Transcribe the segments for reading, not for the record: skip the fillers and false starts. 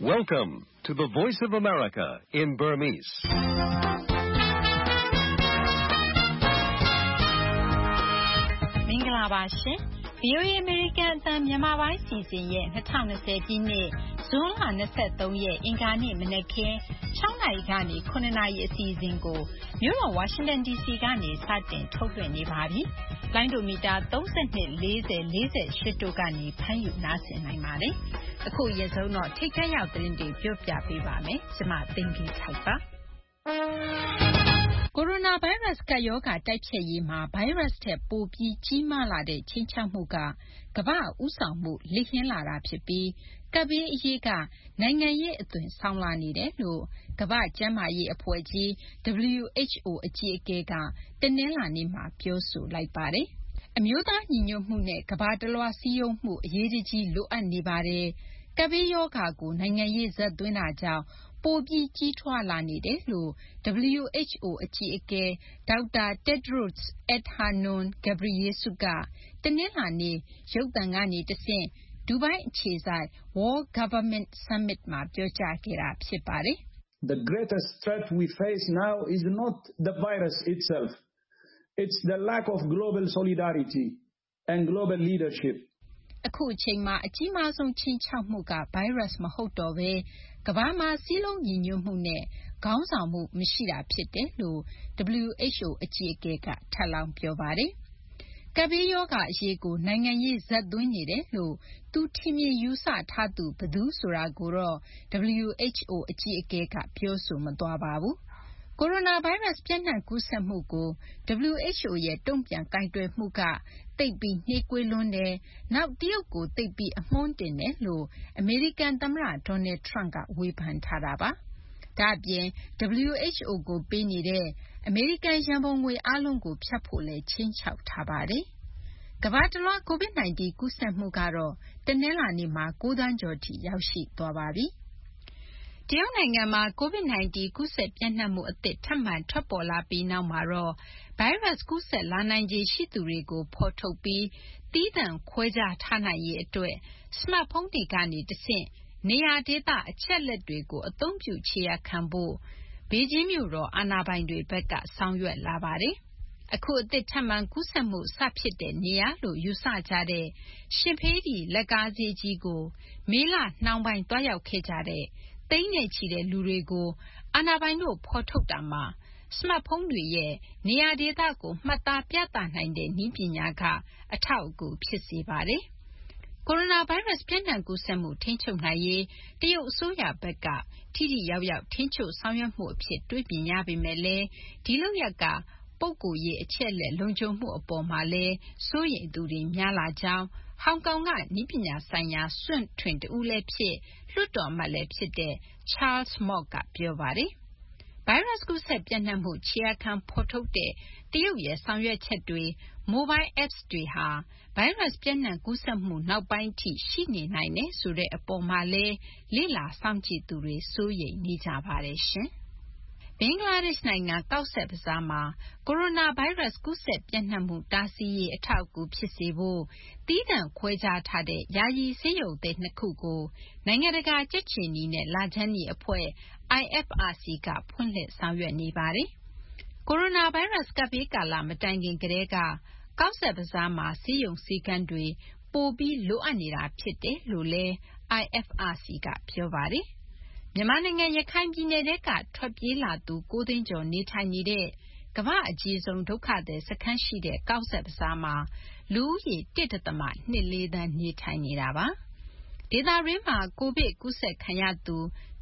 Welcome to the Voice of America in Burmese. ။မင်္ဂလာပါရှင်။ VOA American အသံမြန်မာပိုင်းစီစဉ်ရဲ့2020ပြည့်နှစ်ဇွန်လ23ရက်အင်္ဂါနေ့မနက်ခင်း6နာရီကနေ9နာရီအစီအစဉ်ကိုမြို့တော် Washington DC ကနေစတင်ထုတ်လွှင့်နေပါပြီ။လိုင်းဒိုမီတာ32 40 48တို့ကနေဖမ်းယူနားဆင်နိုင်ပါတယ်။အခုအရင်ဆုံးတော့ထိတ်ထက်ရောက်သတင်းတွေပြောပြပေးပါမယ်။ကျွန်မသိင်္ဂီထိုက်ပါ။ကိုရိုနာဗိုင်းရပ်စ်ကပ်ရောဂါတိုက်ဖျက်ရေးမှာဗိုင်းရပ်စ်ထက်ပိုပြီးကြီးမားလာတဲ့ခြိမ်းခြောက်မှုကကမ္ဘာ့ဦးဆောင်မှုလစ်ဟင်းလာတာဖြစ်ပြီးကပ်ဘေးအရေးကနိုင်ငံရေးအသွင်ဆောင်လာနေတယ်လို့ကမ္ဘာ့ကျန်းမာရေးအဖွဲ့ကြီး WHO အကြီးအကဲကတနင်္လာနေ့မှာပြောဆိုလိုက်ပါတယ်။အမျိုးသားညီညွတ်မှုနဲ့ကမ္ဘာတလွှားစည်းရုံးမှုအရေးတကြီးလိုအပ်နေပါတယ်။ကပ်ဘေးရောဂါကိုနိုင်ငံရေးဇက်သွင်းတာကြောင့်ပိုပြီးကြီးထွားလာနေတယ်လို့ WHO အကြီးအကဲဒေါက်တာ Tedros Adhanom Ghebreyesus ကတနင်္လာနေ့ရုပ်သံကနေတဆင့်ဒူဘိုင်းအခြေစိုက် World Government Summit မှာပြောကြားခဲ့တာဖြစ်ပါတယ်။ The greatest threat we face now is not the virus itself. It's the lack of global solidarity and global leadership. အခုအချိန်မှာအကြီးမားဆုံးခြိမ်းခြောက်မှုကဗိုင်းရပ်စ်မဟုတ်တော့ဘဲကမ္ဘာမှာစည်းလုံးညီညွတ်မှုနဲ့ခေါင်းဆောင်မှုမရှိတာဖြစ်တယ်လို့ WHO အကြီးအကဲကထပ်လောင်းပြောပါတယ်။ကပ်ဘေးရောဂါအရေးကိုနိုင်ငံရေးဇက်သွင်းနေတယ်လို့သူထင်မြင်ယူဆထားသူဘယ်သူဆိုတာကိုတော့ WHO အကြီးအကဲကပြောဆိုမသွားပါဘူး။ကိုရိုနာဗိုင်းရပ်စ်ပြန့်နှံ့ကူးစက်မှုကို WHO ရဲ့တုံ့ပြန်ကိုင်တွယ်မှုကသိပ်ပြီးနှေးကွေးလွန်းတယ်။နောက်တရုတ်ကိုသိပ်ပြီးအမွှန်းတင်တယ်လို့အမေရိကန်သမ္မတ Donald Trump ကဝေဖန်ထားတာပါ။ဒါ့အပြင် WHO ကိုပေးနေတဲ့အမေရိကန်ရန်ပုံငွေအားလုံးကိုဖြတ်ဖို့လည်းခြိမ်းခြောက်ထားပါတယ်။ကမ္ဘာတလွှား COVID-19 ကူးစက်မှုကတော့တနင်္လာနေ့မှာ9သန်းကျော်ထိရောက်ရှိသွားပါပြီ။တရုတ်နိုင်ငံမှာ COVID-19 ကူးစက်ပြန့်နှံ့မှုအသစ်ထပ်မံထွက်ပေါ်လာပြီးနောက်မှာတော့ဗိုင်းရပ်စ်ကူးစက်လာနိုင်ခြေရှိသူတွေကိုဖော်ထုတ်ပြီးသီးသန့်ခွဲခြားထားနိုင်ရေးအတွက်စမတ်ဖုန်းတွေကနေတဆင့်နေရာဒေသအချက်အလက်တွေကိုအသုံးပြုခြေရာခံဖို့ဘေဂျင်းမြို့တော်အာဏာပိုင်တွေဘက်ကဆောင်ရွက်လာပါတယ်။အခုအသစ်ထပ်မံကူးစက်မှုစဖြစ်တဲ့နေရာလို့ယူဆကြတဲ့ရှင်ဖေးတီလက်ကားဈေးကြီးကိုမေလနှောင်းပိုင်းတွားရောက်ခဲ့ကြတဲ့သိန်းနဲ့ချီတဲ့လူတွေကိုအာဏာပိုင်တို့ဖော်ထုတ်တာမှာစမတ်ဖုန်းတွေရဲ့နေရာဒေသကိုမှတ်သားပြသနိုင်တဲ့နည်းပညာကအထောက်အကူဖြစ်စေပါတယ်။ကိုရိုနာဗိုင်းရပ်စ်ပြန့်နှံ့ကူးစက်မှုထိန်းချုပ်နိုင်ရေးတရုတ်အစိုးရဘက်ကထိထိရောက်ရောက်ထိန်းချုပ်ဆောင်ရွက်မှုအဖြစ်တွေးမြင်ရပေမဲ့လည်းဒီလုပ်ရက်ကပုဂ္ဂိုလ်ရေးအချက်အလက်လုံခြုံမှုအပေါ်မှာလည်းစိုးရိမ်သူတွေများလာကြောင်းဟောင်ကောင်ကနည်းပညာဆိုင်ရာစွန့်ထွင်တဦးလည်းဖြစ်လွှတ်တော်အမတ်လည်းဖြစ်တဲ့ Charles Mok ကပြောပါတယ်။ဗိုင်းရပ်စ်ကူးစက်ပြန့်နှံ့မှုခြေရာခံဖော်ထုတ်တဲ့တရုတ်ရဲ့ဆောင်ရွက်ချက်တွေ Mobile Apps တွေဟာဗိုင်းရပ်စ်ပြန့်နှံ့ကူးစက်မှုနောက်ပိုင်းထိရှိနေနိုင်တယ်ဆိုတဲ့အပေါ်မှာလည်းလေ့လာစောင့်ကြည့်သူတွေစိုးရိမ်နေကြပါတယ်ရှင်။ဘင်္ဂလားဒေ့ရှ်နိုင်ငံကော့ဆက်ဘဇားမှာကိုရိုနာဗိုင်းရပ်စ်ကူးစက်ပြန့်နှံ့မှုတားဆီးရေးအထောက်အကူဖြစ်စေဖို့သီးသန့်ခွဲခြားထားတဲ့ယာယီဆေးရုံသစ်2ခုကိုနိုင်ငံတကာကြက်ခြေနီနဲ့လခြမ်းနီအဖွဲ့ IFRC ကဖွင့်လှစ်ဆောင်ရွက်နေပါတယ်။ကိုရိုနာဗိုင်းရပ်စ်ကပ်ဘေးကာလမတိုင်ခင်ကတည်းကကော့ဆက်ဘဇားမှာဆေးရုံဆေးခန်းတွေပိုပြီးလိုအပ်နေတာဖြစ်တယ်လို့လည်း IFRC ကပြောပါတယ်။မြန်မာနိုင်ငံရခိုင်ပြည်နယ်ထဲကထွက်ပြေးလာသူ9သိန်းကျော်နေထိုင်နေတဲ့ကမ္ဘာ့အကြီးဆုံးဒုက္ခသည်စခန်းရှိတဲ့ကော့ဆက်ဘဇားမှာလူဦးရေ 1.24 သန်းနေထိုင်နေတာပါ။ဒေသတွင်းမှာကိုဗစ်ကူးစက်ခံရသူ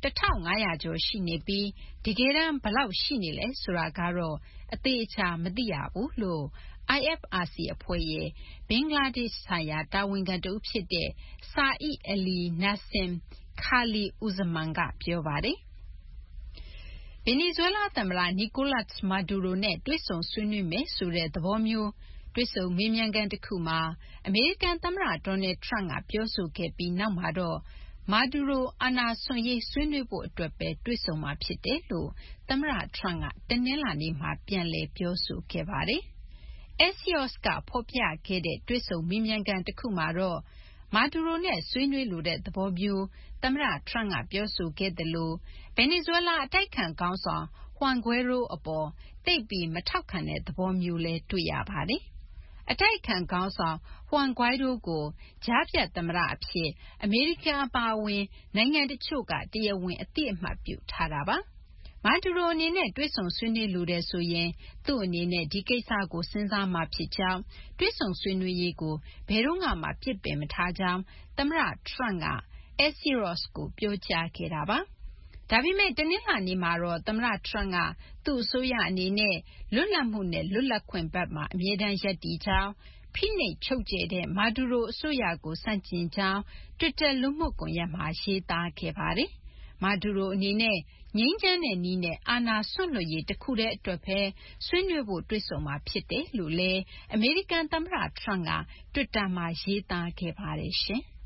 1500ကျော်ရှိနေပြီးတကယ်တမ်းဘယ်လောက်ရှိနေလဲဆိုတာကတော့အသေးအချာမသိရဘူးလို့ IFRC အဖွဲ့ရဲ့ဘင်္ဂလားဒေ့ရှ်ဆိုင်ရာတာဝန်ခံတဦးဖြစ်တဲ့ Saeed Ali Nassim Khalil-Uzzaman ကပြောပါတယ်။ဗင်နီဇွဲလားသမ္မတ Nicolas Maduro နဲ့တွေ့ဆုံဆွေးနွေးမယ်ဆိုတဲ့သဘောမျိုးတွေ့ဆုံမေးမြန်းခန်းတစ်ခုမှာအမေရိကန်သမ္မတ Donald Trump ကပြောဆိုခဲ့ပြီးနောက်မှာတော့မာဒူရိုအာဏာစွန့်ရေးဆွေးနွေးဖို့အတွက်ပဲတွေ့ဆုံမှာဖြစ်တယ်လို့သမ္မတ Trump ကတနင်္လာနေ့မှာပြန်လည်ပြောဆိုခဲ့ပါတယ်။ Axios ကဖော်ပြခဲ့တဲ့တွေ့ဆုံမေးမြန်းခန်းတစ်ခုမှာတော့မာဒူရိုနဲ့ဆွေးနွေးလိုတဲ့သဘောမျိုးသမ္မတ Trump ကပြောဆိုခဲ့သလိုဗင်နီဇွဲလားအတိုက်အခံခေါင်းဆောင် Juan Guaido အပေါ်သိပ်ပြီးမထောက်ခံတဲ့သဘောမျိုးလည်းတွေ့ရပါတယ်။အတိုက်အခံခေါင်းဆောင် Juan Guaido ကိုကြားဖြတ်သမ္မတအဖြစ်အမေရိကန်အပါအဝင်နိုင်ငံတချို့ကတရားဝင်အသိအမှတ်ပြုထားတာပါ။မာဒူရိုအနေနဲ့တွေ့ဆုံဆွေးနွေးလိုတယ်ဆိုရင်သူ့အနေနဲ့ဒီကိစ္စကိုစဉ်းစားမှာဖြစ်ကြောင်းတွေ့ဆုံဆွေးနွေးရေးကိုဘယ်တော့မှပြစ်ပယ်မထားကြောင်းသမ္မတ Trump က Axios ကိုပြောကြားခဲ့တာပါ။ဒါပေမဲ့တနင်္လာနေ့မှာတော့သမ္မတ Trump ကသူ့အစိုးရအနေနဲ့လွတ်လပ်မှုနဲ့လွတ်လပ်ခွင့်ဘက်မှာအမြဲတမ်းရပ်တည်ကြောင်းဖိနှိပ်ချုပ်ချယ်တဲ့မာဒူရိုအစိုးရကိုဆန့်ကျင်ကြောင်း Twitter လူမှုကွန်ရက်မှာရေးသားခဲ့ပါတယ်။မာဒူရိုအနေနဲ့ငြိမ်းချမ်းတဲ့နည်းနဲ့အာဏာစွန့်လွှတ်ရေးတခုတည်းအတွက်ပဲဆွေးနွေးဖို့တွေ့ဆုံမှာဖြစ်တယ်လို့လည်းအမေရိကန်သမ္မတ Trump က Twitter မှာရေးသားခဲ့ပါတယ်ရှင်။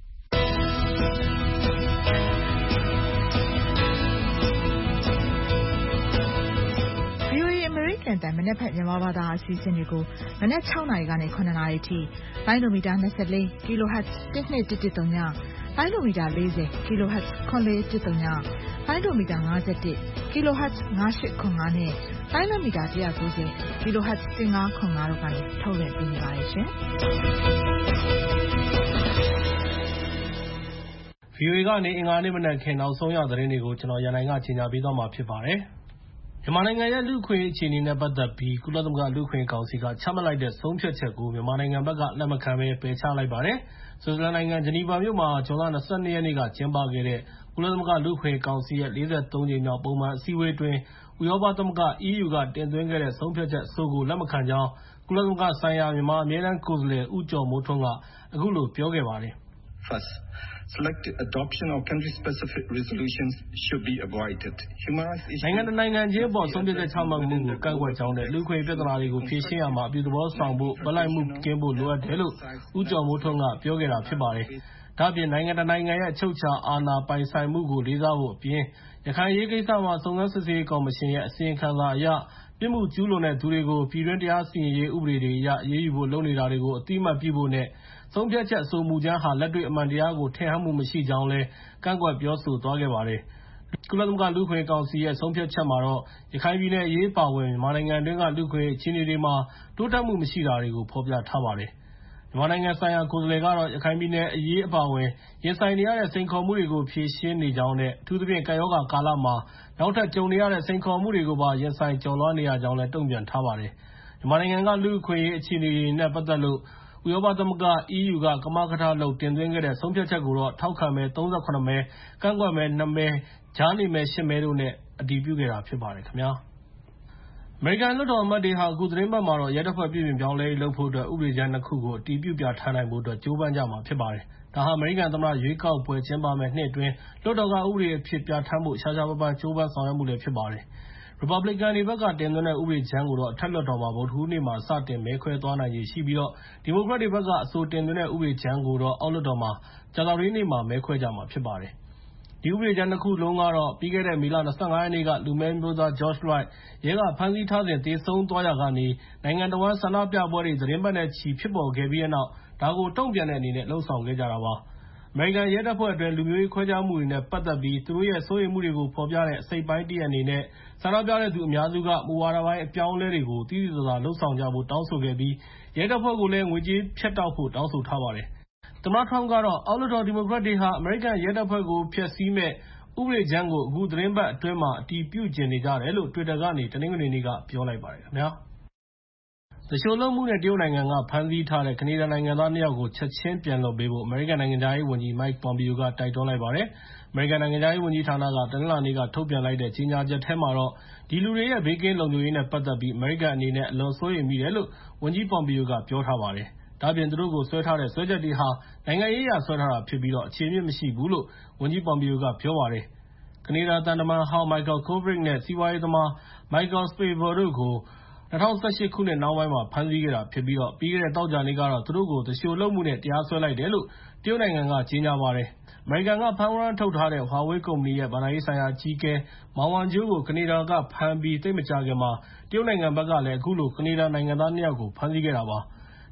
VOA အမေရိကန်တန်မနက်ဖြန်မြန်မာဘာသာအစီအစဉ်တွေကိုမနက်6နာရီကနေ9နာရီထိလိုင်းဒိုမီတာ24 kHz 1213ညလိုင်းဒိုမီတာ40 kHz 9413ညလိုင်းဒိုမီတာ51 kHz 9805နဲ့လိုင်းဒိုမီတာ190 kHz 1505တို့ကနေထုတ်လွှင့်ပေးနေပါတယ်ရှင်။ VOA ကနေအင်္ဂါနေ့မနက်ခင်းနောက်ဆုံးရသတင်းတွေကိုကျွန်တော်ရန်နိုင်ကကြီးညာပေးသွားမှာဖြစ်ပါတယ်။မြန်မာနိုင်ငံရဲ့လူ့အခွင့်အရေးအခြေအနေနဲ့ပတ်သက်ပြီးကုလသမဂ္ဂလူ့အခွင့်အရေးကောင်စီကချမှတ်လိုက်တဲ့ဆုံးဖြတ်ချက်ကိုမြန်မာနိုင်ငံဘက်ကလက်မခံဘဲပယ်ချလိုက်ပါတယ်။ဆွစ်ဇာလန်နိုင်ငံဂျနီဗာမြို့မှာဇွန်လ22ရက်နေ့ကကျင်းပခဲ့တဲ့ကုလသမဂ္ဂလူ့အခွင့်အရေးကောင်စီရဲ့43ကြိမ်မြောက်ပုံမှန်အစည်းအဝေးတွင်ဥရောပသမဂ္ဂ EU ကတင်သွင်းခဲ့တဲ့ဆုံးဖြတ်ချက်အဆိုကိုလက်မခံကြောင်းကုလသမဂ္ဂဆိုင်ရာမြန်မာအမြဲတမ်းကိုယ်စားလှယ်ဦးကျော်မိုးထွန်းကအခုလိုပြောခဲ့ပါတယ်။ First, selective adoption of country-specific resolutions should be avoided. Human rights issues နိုင်ငံချင်းအပေါ်ဆုံးဖြတ်ချက်ချမှတ်မှုကိုကန့်ကွက်ကြောင်းနဲ့လူ့အခွင့်အရေးပြဿနာတွေကိုဖြေရှင်းရမှာအပြုသဘောဆောင်ဖို့ဗလိုက်မှုကင်းဖို့လိုအပ်တယ်လို့ဦးကျော်မိုးထွန်းကပြောခဲ့တာဖြစ်ပါတယ်။ဒါ့အပြင်နိုင်ငံတနိုင်ငံရဲ့အချုပ်အခြာအာဏာပိုင်ဆိုင်မှုကိုလေးစားဖို့အပြင်ရခိုင်ရေးကိစ္စမှာစုံစမ်းစစ်ဆေးရေးကော်မရှင်ရဲ့အစီရင်ခံစာအရပြစ်မှုကျူးလွန်တဲ့သူတွေကိုပြည်တွင်းတရားစီရင်ရေးဥပဒေတွေအရအရေးယူဖို့လုပ်နေတာတွေကိုအတိအမှတ်ပြုဖို့နဲ့ဆုံးဖြတ်ချက်အဆိုမူကြမ်းဟာလက်တွေ့အမှန်တရားကိုထင်ဟပ်မှုမရှိကြောင်းလည်းကန့်ကွက်ပြောဆိုသွားခဲ့ပါတယ်။ကုလသမဂ္ဂလူ့အခွင့်အရေးကောင်စီရဲ့ဆုံးဖြတ်ချက်မှာတော့ရခိုင်ပြည်နယ်အရေးပါဝင်မြန်မာနိုင်ငံတွင်းကလူ့အခွင့်အရေးအခြေအနေတွေမှာတိုးတက်မှုမရှိတာတွေကိုဖော်ပြထားပါတယ်။မြန်မာနိုင်ငံဆိုင်ရာကိုယ်စားလှယ်ကတော့ရခိုင်ပြည်နယ်အရေးအပါအဝင်ရင်ဆိုင်နေရတဲ့စိန်ခေါ်မှုတွေကိုဖြေရှင်းနေကြောင်းနဲ့အထူးသဖြင့်ကပ်ရောဂါကာလမှာနောက်ထပ်ကြုံနေရတဲ့စိန်ခေါ်မှုတွေကိုပါရင်ဆိုင်ကျော်လွှားနေရကြောင်းလည်းတုံ့ပြန်ထားပါတယ်။မြန်မာနိုင်ငံကလူ့အခွင့်အရေးအခြေအနေတွေနဲ့ပတ်သက်လို့ဥရောပသမဂ္ဂ EU ကကမကထလုပ်တင်သွင်းခဲ့တဲ့ဆုံးဖြတ်ချက်ကိုတော့ထောက်ခံမဲ38မဲကန့်ကွက်မဲ2မဲကြားနေမဲ10မဲတို့နဲ့အတည်ပြုခဲ့တာဖြစ်ပါတယ်ခင်ဗျာ။အမေရိကန်လွှတ်တော်အမတ်တွေဟာအခုသတင်းပတ်မှာတော့ရဲတပ်ဖွဲ့ပြည်ပြင်ပြောင်းလဲရေးလုပ်ဖို့အတွက်ဥပဒေကြမ်း2ခုကိုအတည်ပြုပြဌာန်းနိုင်ဖို့အတွက်ကြိုးပမ်းကြမှာဖြစ်ပါတယ်။ဒါဟာအမေရိကန်သမ္မတရွေးကောက်ပွဲကျင်းပမယ့်နှစ်အတွင်းလွှတ်တော်ကဥပဒေအဖြစ်ပြဌာန်းဖို့ရှားရှားပါးပါးကြိုးပမ်းဆောင်ရွက်မှုလည်းဖြစ်ပါတယ်။ Republican တွေဘက်ကတင်သွင်းတဲ့ဥပဒေကြမ်းကိုတော့အထက်လွှတ်တော်မှာဗုဒ္ဓဟူးနေ့မှာစတင်မဲခွဲသွားနိုင်ခြေရှိပြီးDemocrat တွေဘက်ကအဆိုတင်သွင်းတဲ့ဥပဒေကြမ်းကိုတော့အောက်လွှတ်တော်မှာကြာသပတေးနေ့မှာမဲခွဲကြမှာဖြစ်ပါတယ်။ဒီဥပဒေကြမ်း2ခုလုံးကတော့ပြီးခဲ့တဲ့မေလ25ရက်နေ့ကလူမည်းမျိုးသား George Floyd ရဲကဖမ်းဆီးထားစဉ်သေဆုံးသွားရာကနေနိုင်ငံတော်ဝန်ဆန္ဒပြပွဲတွေသတင်းပတ်နဲ့ချီဖြစ်ပေါ်ခဲ့ပြီးတဲ့နောက်ဒါကိုတုံ့ပြန်တဲ့အနေနဲ့လှုံ့ဆော်ခဲ့ကြတာပါ။အမေရိကန်ရဲတပ်ဖွဲ့အတွင်းလူမျိုးရေးခွဲခြားမှုတွေနဲ့ပတ်သက်ပြီးသူတို့ရဲ့စိုးရိမ်မှုတွေကိုဖော်ပြတဲ့အစိတ်ပိုင်းတစ်ရပ်အနေနဲ့ဆန္ဒပြတဲ့သူအများစုကမူဝါဒပိုင်းအပြောင်းအလဲတွေကိုသိသိသာသာလှုံ့ဆော်ကြဖို့တောင်းဆိုခဲ့ပြီးရဲတပ်ဖွဲ့ကိုလည်းငွေကြေးဖြတ်တောက်ဖို့တောင်းဆိုထားပါတယ်။သမ္မတ Trump ကတော့အောက်လွှတ်တော် Democrat တွေဟာအမေရိကန်ရဲတပ်ဖွဲ့ကိုဖျက်ဆီးမဲ့ဥပဒေကြမ်းကိုအခုသတင်းပတ်အတွင်းမှာအတည်ပြုကျင်နေကြတယ်လို့ Twitter ကနေတနင်္ဂနွေနေ့ကပြောလိုက်ပါတယ်ခင်ဗျာ။သူလျှိုလုပ်မှုနဲ့တရုတ်နိုင်ငံကဖမ်းဆီးထားတဲ့ကနေဒါနိုင်ငံသား2ယောက်ကိုချက်ချင်းပြန်လွှတ်ပေးဖို့အမေရိကန်နိုင်ငံသားရေးဝန်ကြီး Mike Pompeo ကတိုက်တွန်းလိုက်ပါတယ်။အမေရိကန်နိုင်ငံသားရေးဝန်ကြီးဌာနကတနင်္လာနေ့ကထုတ်ပြန်လိုက်တဲ့ကြေညာချက်ထဲမှာတော့ဒီလူတွေရဲ့ဘေးကင်းလုံခြုံရေးနဲ့ပတ်သက်ပြီးအမေရိကန်အနေနဲ့အလွန်စိုးရိမ်မိတယ်လို့ဝန်ကြီး Pompeo ကပြောထားပါတယ်။ဒါ့အပြင်သူတို့ကိုဆွဲထားတဲ့စွဲချက်တွေဟာနိုင်ငံရေးအရဆွဲထားတာဖြစ်ပြီးအခြေအမြစ်မရှိဘူးလို့ဝန်ကြီး Pompeo ကပြောပါတယ်။ကနေဒါသံတမန်ဟောင်း Michael Kovrig နဲ့စီးပွားရေးသမား Michael Spavor တို့ကို2018ခုနှစ်နှောင်းပိုင်းမှာဖမ်းဆီးခဲ့တာဖြစ်ပြီးပြီးခဲ့တဲ့သောကြာနေ့ကတော့သူတို့ကိုသူလျှိုလုပ်မှုနဲ့တရားစွဲလိုက်တယ်လို့တရုတ်နိုင်ငံကကြေညာပါတယ်။အမေရိကန်ကဖမ်းဝရမ်းထုတ်ထားတဲ့ Huawei ကုမ္ပဏီရဲ့ဘဏ္ဍာရေးဆိုင်ရာအကြီးအကဲ Meng Wanzhou ကိုကနေဒါကဖမ်းပြီးသိပ်မကြာခင်မှာတရုတ်နိုင်ငံဘက်ကလည်းအခုလိုကနေဒါနိုင်ငံသား2ယောက်ကိုဖမ်းဆီးခဲ့တာပါ။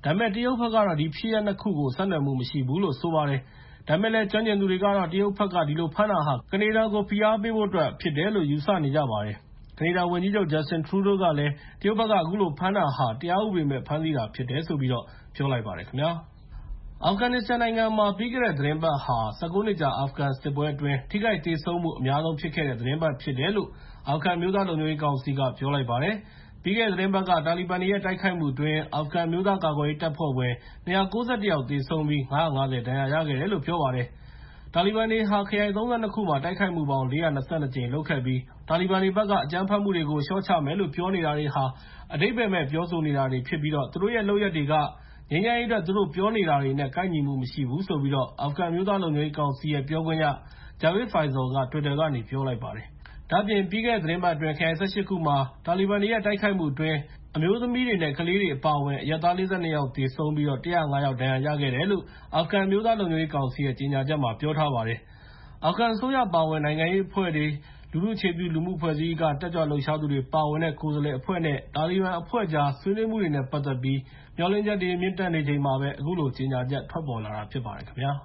ဒါပေမဲ့တရုတ်ဘက်ကတော့ဒီဖြစ်ရပ်နှစ်ခုကိုဆက်နွယ်မှုမရှိဘူးလို့ဆိုပါတယ်။ဒါပေမဲ့လည်းကျွမ်းကျင်သူတွေကတော့တရုတ်ဘက်ကဒီလိုဖမ်းတာဟာကနေဒါကိုဖိအားပေးဖို့အတွက်ဖြစ်တယ်လို့ယူဆနေကြပါတယ်။ကနေဒါဝန်ကြီးချုပ် Justin Trudeau ကလည်းတရုတ်ဘက်ကအခုလိုဖမ်းတာဟာတရားဥပဒေမဲ့ဖမ်းဆီးတာဖြစ်တယ်ဆိုပြီးပြောလိုက်ပါတယ်ခင်ဗျာ။အာဖဂန်နစ္စတန်နိုင်ငံမှာပြီးခဲ့တဲ့သတင်းပတ်ဟာ19နှစ်ကြာအာဖဂန်စစ်ပွဲအတွင်းထိခိုက်သေဆုံးမှုအများဆုံးဖြစ်ခဲ့တဲ့သတင်းပတ်ဖြစ်တယ်လို့အာဖဂန်မျိုးသားလုံခြုံရေးကောင်စီကပြောလိုက်ပါတယ်။ပြီးခဲ့တဲ့သတင်းပတ်ကတာလီဘန်တွေရဲ့တိုက်ခိုက်မှုအတွင်းအာဖဂန်မျိုးသားကာကွယ်ရေးတပ်ဖွဲ့ဝင်291ယောက်သေဆုံးပြီး950ဒဏ်ရာရခဲ့တယ်လို့ပြောပါတယ်။တာလီဘန်တွေဟာခရိုင်32ခုမှာတိုက်ခိုက်မှုပေါင်း422ကြိမ်လုပ်ခဲ့ပြီးတာလီဘန်တွေဘက်ကအကြမ်းဖက်မှုတွေကိုလျှော့ချမယ်လို့ပြောနေတာတွေဟာအဓိပ္ပာယ်မဲ့ပြောဆိုနေတာတွေဖြစ်ပြီးသူတို့ရဲ့လုပ်ရက်တွေကငြိမ်းချမ်းရေးအတွက်သူတို့ပြောနေတာတွေနဲ့ကိုက်ညီမှုမရှိဘူးဆိုပြီးအာဖဂန်မျိုးသားလုံခြုံရေးကောင်စီရဲ့ပြောခွင့်ရ Javed Faisal က Twitter ကနေပြောလိုက်ပါတယ်။ဒါ့အပြင်ပြီးခဲ့တဲ့သတင်းပတ်အတွင်းခရိုင်18ခုမှာတာလီဘန်တွေရဲ့တိုက်ခိုက်မှုအတွင်းအမျိုးသမီးတွေနဲ့ကလေးတွေအပါအဝင်အရပ်သား42ယောက်သေဆုံးပြီး105ယောက်ဒဏ်ရာရခဲ့တယ်လို့အာဖဂန်မျိုးသားလုံခြုံရေးကောင်စီရဲ့ကြေညာချက်မှာပြောထားပါတယ်။အာဖဂန်အစိုးရပါဝင်နိုင်ငံရေးအဖွဲ့တွေလူထုအခြေပြုလူမှုအဖွဲ့အစည်းကတက်ကြွလှုပ်ရှားသူတွေပါဝင်တဲ့ကိုယ်စားလှယ်အဖွဲ့နဲ့တာလီဘန်အဖွဲ့ကြားဆွေးနွေးမှုတွေနဲ့ပတ်သက်ပြီးမျှော်လင့်ချက်တွေမြင့်တက်နေချိန်မှာပဲအခုလိုကြေညာချက်ထွက်ပေါ်လာတာဖြစ်ပါတယ်ခင်ဗျာ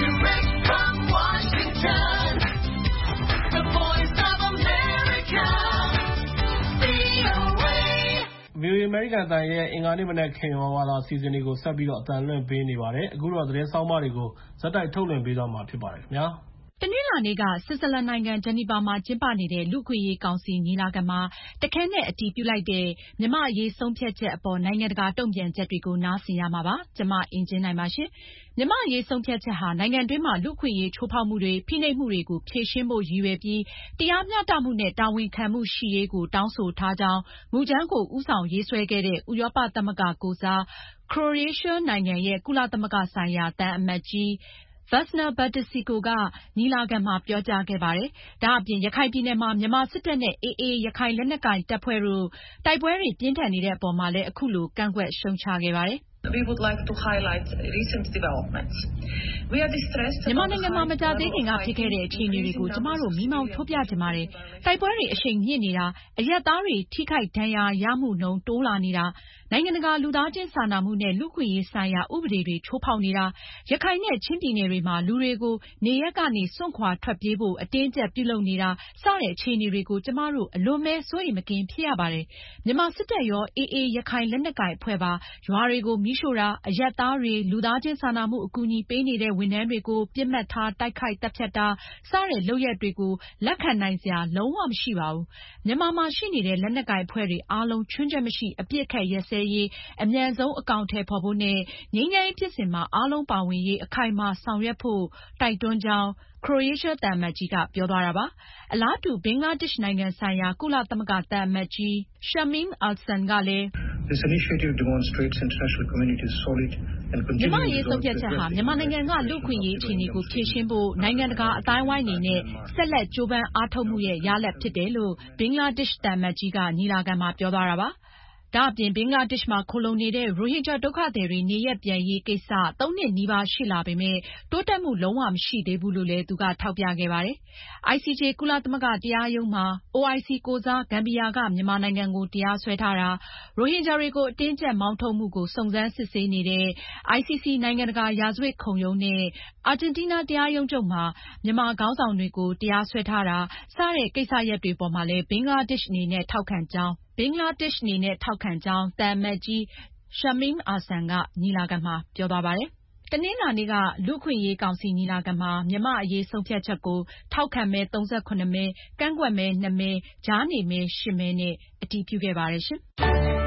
။ VOA အမေရိကန်အသံရဲ့အင်္ဂါနေ့မနက်ခင်းဝါသာအစီအစဉ်တွေကိုဆက်ပြီးအသံလွှင့်ပေးနေပါတယ်။အခုတော့သတင်းဆောင်းပါးတွေကိုဇက်တိုက်ထုတ်လွှင့်ပေးသွားမှာဖြစ်ပါတယ်ခင်ဗျာ။တနင်္လာနေ့က ဆွစ်ဇာလန်နိုင်ငံဂျနီဗာမှာကျင်းပနေတဲ့လူ့အခွင့်အရေးကောင်စီညီလာခံမှာတခဲနက်အတည်ပြုလိုက်တဲ့မြန်မာ့အရေးဆုံးဖြတ်ချက်အပေါ်နိုင်ငံတကာတုံ့ပြန်ချက်တွေကိုနားဆင်ရမှာပါ။ကျမအင်ကြင်းနိုင်ပါရှင်။မြန်မာ့အရေးဆုံးဖြတ်ချက်ဟာနိုင်ငံတွင်းမှာလူ့အခွင့်အရေးချိုးဖောက်မှုတွေဖိနှိပ်မှုတွေကိုဖြေရှင်းဖို့ရည်ရွယ်ပြီးတရားမျှတမှုနဲ့တာဝန်ခံမှုရှိရေးကိုတောင်းဆိုထားကြောင်းမူကြမ်းကိုဦးဆောင်ရေးဆွဲခဲ့တဲ့ဥရောပသမဂ္ဂကိုယ်စား ခရိုအေးရှားနိုင်ငံရဲ့ကုလသမဂ္ဂဆိုင်ရာသံအမတ်ကြီးVesna Berdisiko ကညီလာခံမှာပြောကြားခဲ့ပါတယ်။ဒါအပြင်ရခိုင်ပြည်နယ်မှာမြန်မာစစ်တပ်နဲ့ AA ရခိုင်လက်နက်ကိုင်တပ်ဖွဲ့တို့တိုက်ပွဲတွေပြင်းထန်နေတဲ့အပေါ်မှာလည်းအခုလိုကန့်ကွက်ရှုတ်ချခဲ့ပါတယ်။ We would like to highlight recent developments. We are distressed. မြန်မာနိုင်ငံမှာမကြာသေးခင်ကဖြစ်ခဲ့တဲ့အခြေအနေတွေကိုကျမတို့မီးမောင်းထိုးပြချင်ပါတယ်။တိုက်ပွဲတွေအရှိန်မြင့်နေတာအရပ်သားတွေထိခိုက်ဒဏ်ရာရမှုနှုန်းတိုးလာနေတာနိုင်ငံတကာလူသားချင်းစာနာမှုနဲ့လူ့အခွင့်အရေးဆိုင်ရာဥပဒေတွေချိုးဖောက်နေတာရခိုင်နဲ့ချင်းပြည်နယ်တွေမှာလူတွေကိုနေရပ်ကနေစွန့်ခွာထွက်ပြေးဖို့အတင်းအကျပ်ပြုလုပ်နေတာစတဲ့အခြေအနေတွေကိုကျမတို့အလွန်ပဲစိုးရိမ်မကင်းဖြစ်ရပါတယ်။မြန်မာစစ်တပ်ရော AA ရခိုင်လက်နက်ကိုင်အဖွဲ့ပါရွာတွေကိုမီးရှို့တာအရပ်သားတွေလူသားချင်းစာနာမှုအကူအညီပေးနေတဲ့ဝန်ထမ်းတွေကိုပစ်မှတ်ထားတိုက်ခိုက်တပ်ဖြတ်တာစတဲ့လုပ်ရပ်တွေကိုလက်ခံနိုင်စရာလုံးဝမရှိပါဘူး။မြန်မာမှာရှိနေတဲ့လက်နက်ကိုင်အဖွဲ့တွေအားလုံးချွင်းချက်မရှိအပစ်အခတ်ရပ်စဲရေးအမြန်ဆုံးအကောင်အထည်ဖော်ဖို့နဲ့ငြိမ်းချမ်းရေးဖြစ်စဉ်မှာအားလုံးပါဝင်ရေးအခိုင်အမာဆောင်ရွက်ဖို့တိုက်တွန်းကြောင်းခရိုအေးရှားသံအမတ်ကြီးကပြောသွားတာပါ။အလားတူဘင်္ဂလားဒေ့ရှ်နိုင်ငံဆိုင်ရာကုလသမဂ္ဂသံအမတ်ကြီး Shamim Ahsan ကလည်း This initiative demonstrates international community's solid and continuing မြန်မာရေးဆုံးဖြတ်ချက်ဟာမြန်မာနိုင်ငံကလူ့အခွင့်အရေးအခြေအနေကိုဖြေရှင်းဖို့နိုင်ငံတကာအသိုင်းအဝိုင်းအနေနဲ့ဆက်လက်ကြိုးပမ်းအားထုတ်မှုရဲ့ရလဒ်ဖြစ်တယ်လို့ဘင်္ဂလားဒေ့ရှ်သံအမတ်ကြီးကညီလာခံမှာပြောသွားတာပါ။ဒါအပြင်ဘင်္ဂလားဒေ့ရှ်မှာခိုလှုံနေတဲ့ရိုဟင်ဂျာဒုက္ခသည်တွေနေရပ်ပြန်ရေးကိစ္စ3 နှစ်နီးပါးရှိလာပေမယ့်တိုးတက်မှုလုံးဝမရှိသေးဘူးလို့လည်းသူကထောက်ပြခဲ့ပါတယ်။ ICJ ကုလသမဂ္ဂတရားရုံးမှာ OIC ကိုယ်စားဂမ်ဘီယာကမြန်မာနိုင်ငံကိုတရားစွဲထားတာရိုဟင်ဂျာတွေကိုအတင်းအကျပ်မောင်းထုတ်မှုကိုစုံစမ်းစစ်ဆေးနေတဲ့ ICC နိုင်ငံတကာရာဇဝတ်ခုံရုံးနဲ့အာဂျင်တီးနားတရားရုံးချုပ်မှာမြန်မာခေါင်းဆောင်တွေကိုတရားစွဲထားတာစတဲ့ကိစ္စရပ်တွေပေါ်မှာလည်းဘင်္ဂလားဒေ့ရှ်အနေနဲ့ထောက်ခံကြောင်းသံအမတ်ကြီး Shamim Ahsan ကညီလာခံမှာပြောသွားပါတယ်။တနင်္လာနေ့ကလူ့အခွင့်အရေးကောင်စီညီလာခံမှာမြန်မာ့အရေးဆုံးဖြတ်ချက်ကိုထောက်ခံမဲ37မဲကန့်ကွက်မဲ2မဲကြားနေမဲ8မဲနဲ့အတည်ပြုခဲ့ပါတယ်ရှင်။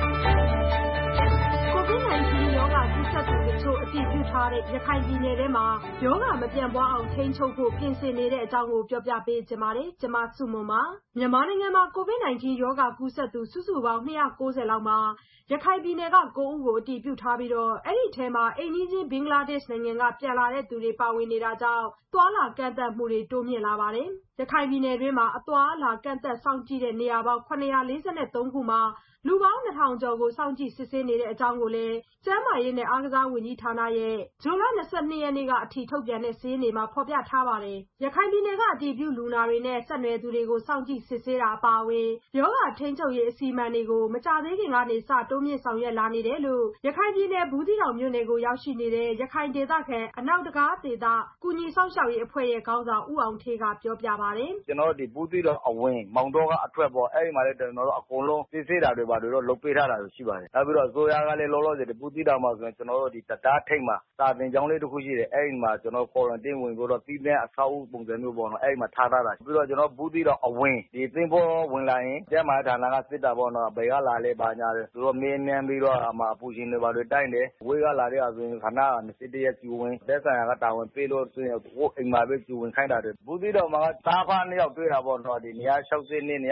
COVID-19 ရောဂါကူးစက်သူတချို့အတည်ပြုထားတဲ့ရခိုင်ပြည်နယ်ထဲမှာရောဂါမပြန့်ပွားအောင်ထိန်းချုပ်ဖို့ပြင်ဆင်နေတဲ့အကြောင်းကိုပြောပြပေးချင်ပါတယ်။ကျွန်မစုမွန်ပါ။မြန်မာနိုင်ငံမှာ COVID-19 ရောဂါကူးစက်သူစုစုပေါင်း290လောက်မှာရခိုင်ပြည်နယ်က9ဦးကိုအတည်ပြုထားပြီးအဲဒီထဲမှာအိမ်နီးချင်းဘင်္ဂလားဒေ့ရှ်နိုင်ငံကပြန်လာတဲ့သူတွေပါဝင်နေတာကြောင့်သွားလာကန့်သတ်မှုတွေတိုးမြင့်လာပါတယ်။ရခိုင်ပြည်နယ်တွင်းမှာအသွားအလာကန့်သတ်စောင့်ကြည့်တဲ့နေရာပေါင်း743ခုမှာလူပေါင်း2000ကျော်ကိုစောင့်ကြည့်စစ်ဆေးနေတဲ့အကြောင်းကိုလည်းကျန်းမာရေးနဲ့အားကစားဝန်ကြီးဌာနရဲ့ဇွန်လ22ရက်နေ့ကအထိထုတ်ပြန်တဲ့စာရင်းတွေမှာဖော်ပြထားပါတယ်။ရခိုင်ပြည်နယ်ကအတည်ပြုလူနာတွေနဲ့ဆက်နွယ်သူတွေကိုစောင့်ကြည့်စစ်ဆေးတာအပါအဝင်ရောဂါထိန်းချုပ်ရေးအစီအမံတွေကိုမကြာသေးခင်ကနေစတိုးမြင့်ဆောင်ရွက်လာနေတယ်လို့ရခိုင်ပြည်နယ်ဘူးသီးတောင်မြို့နယ်ကိုရောက်ရှိနေတဲ့ရခိုင်ဒေသခံအနောက်တကားဒေသကုညီစောင့်ရှောက်ရေးအဖွဲ့ရဲ့ခေါင်းဆောင်ဦးအောင်ဌေးကပြောပြပါတယ်။ကျွန်တော်တို့ဒီဘူးသီးတောင်အဝင်မောင်တော်ကအထွက်ပေါ့အဲ့ဒီမှာလည်းကျွန်တော်တို့အကုန်လုံးစစ်ဆေးတာတွေပါတော့လုပ်ပေးထားတာရှိပါတယ်။နောက်ပြီးတော့ဆိုရကလည်းလောလောဆယ်ဘူးသီးတောင်မှာဆိုရင်ကျွန်တော်တို့ဒီတရားထိတ်မှာစာသင်ကျောင်းလေးတစ်ခုရှိတယ်အဲ့ဒီမှာကျွန်တော် quarantine ဝင်ပြီးတော့ပြီးတဲ့အဆောက်အဦပုံစံမျိုးပေါ့နော်အဲ့ဒီမှာထားတာပြီးတော့ကျွန်တော်ဘူးသီးတောင်အဝင်ဒီသင်္ဘောဝင်လာရင်ကျန်းမာရေးဌာနကစစ်တာပေါ့နော်ဘယ်ကလာလဲဘာညာလဲသူတို့မင်းနှမ်းပြီးတော့အပူရှင်တွေပါတွေတိုက်တယ်ဝေးကလာတဲ့ဆိုရင်ခဏ21ရက်ကျူဝင်သက်ဆိုင်ရာကတာဝန်ပေးလို့ဆိုရင်ဟိုအိမ်မှာပဲကျူဝင်ခိုင်းတာတယ်ဘူးသီးတောင်မှာသားဖား2ယောက်တွေ့တာပေါ့နော်ဒီ160နေ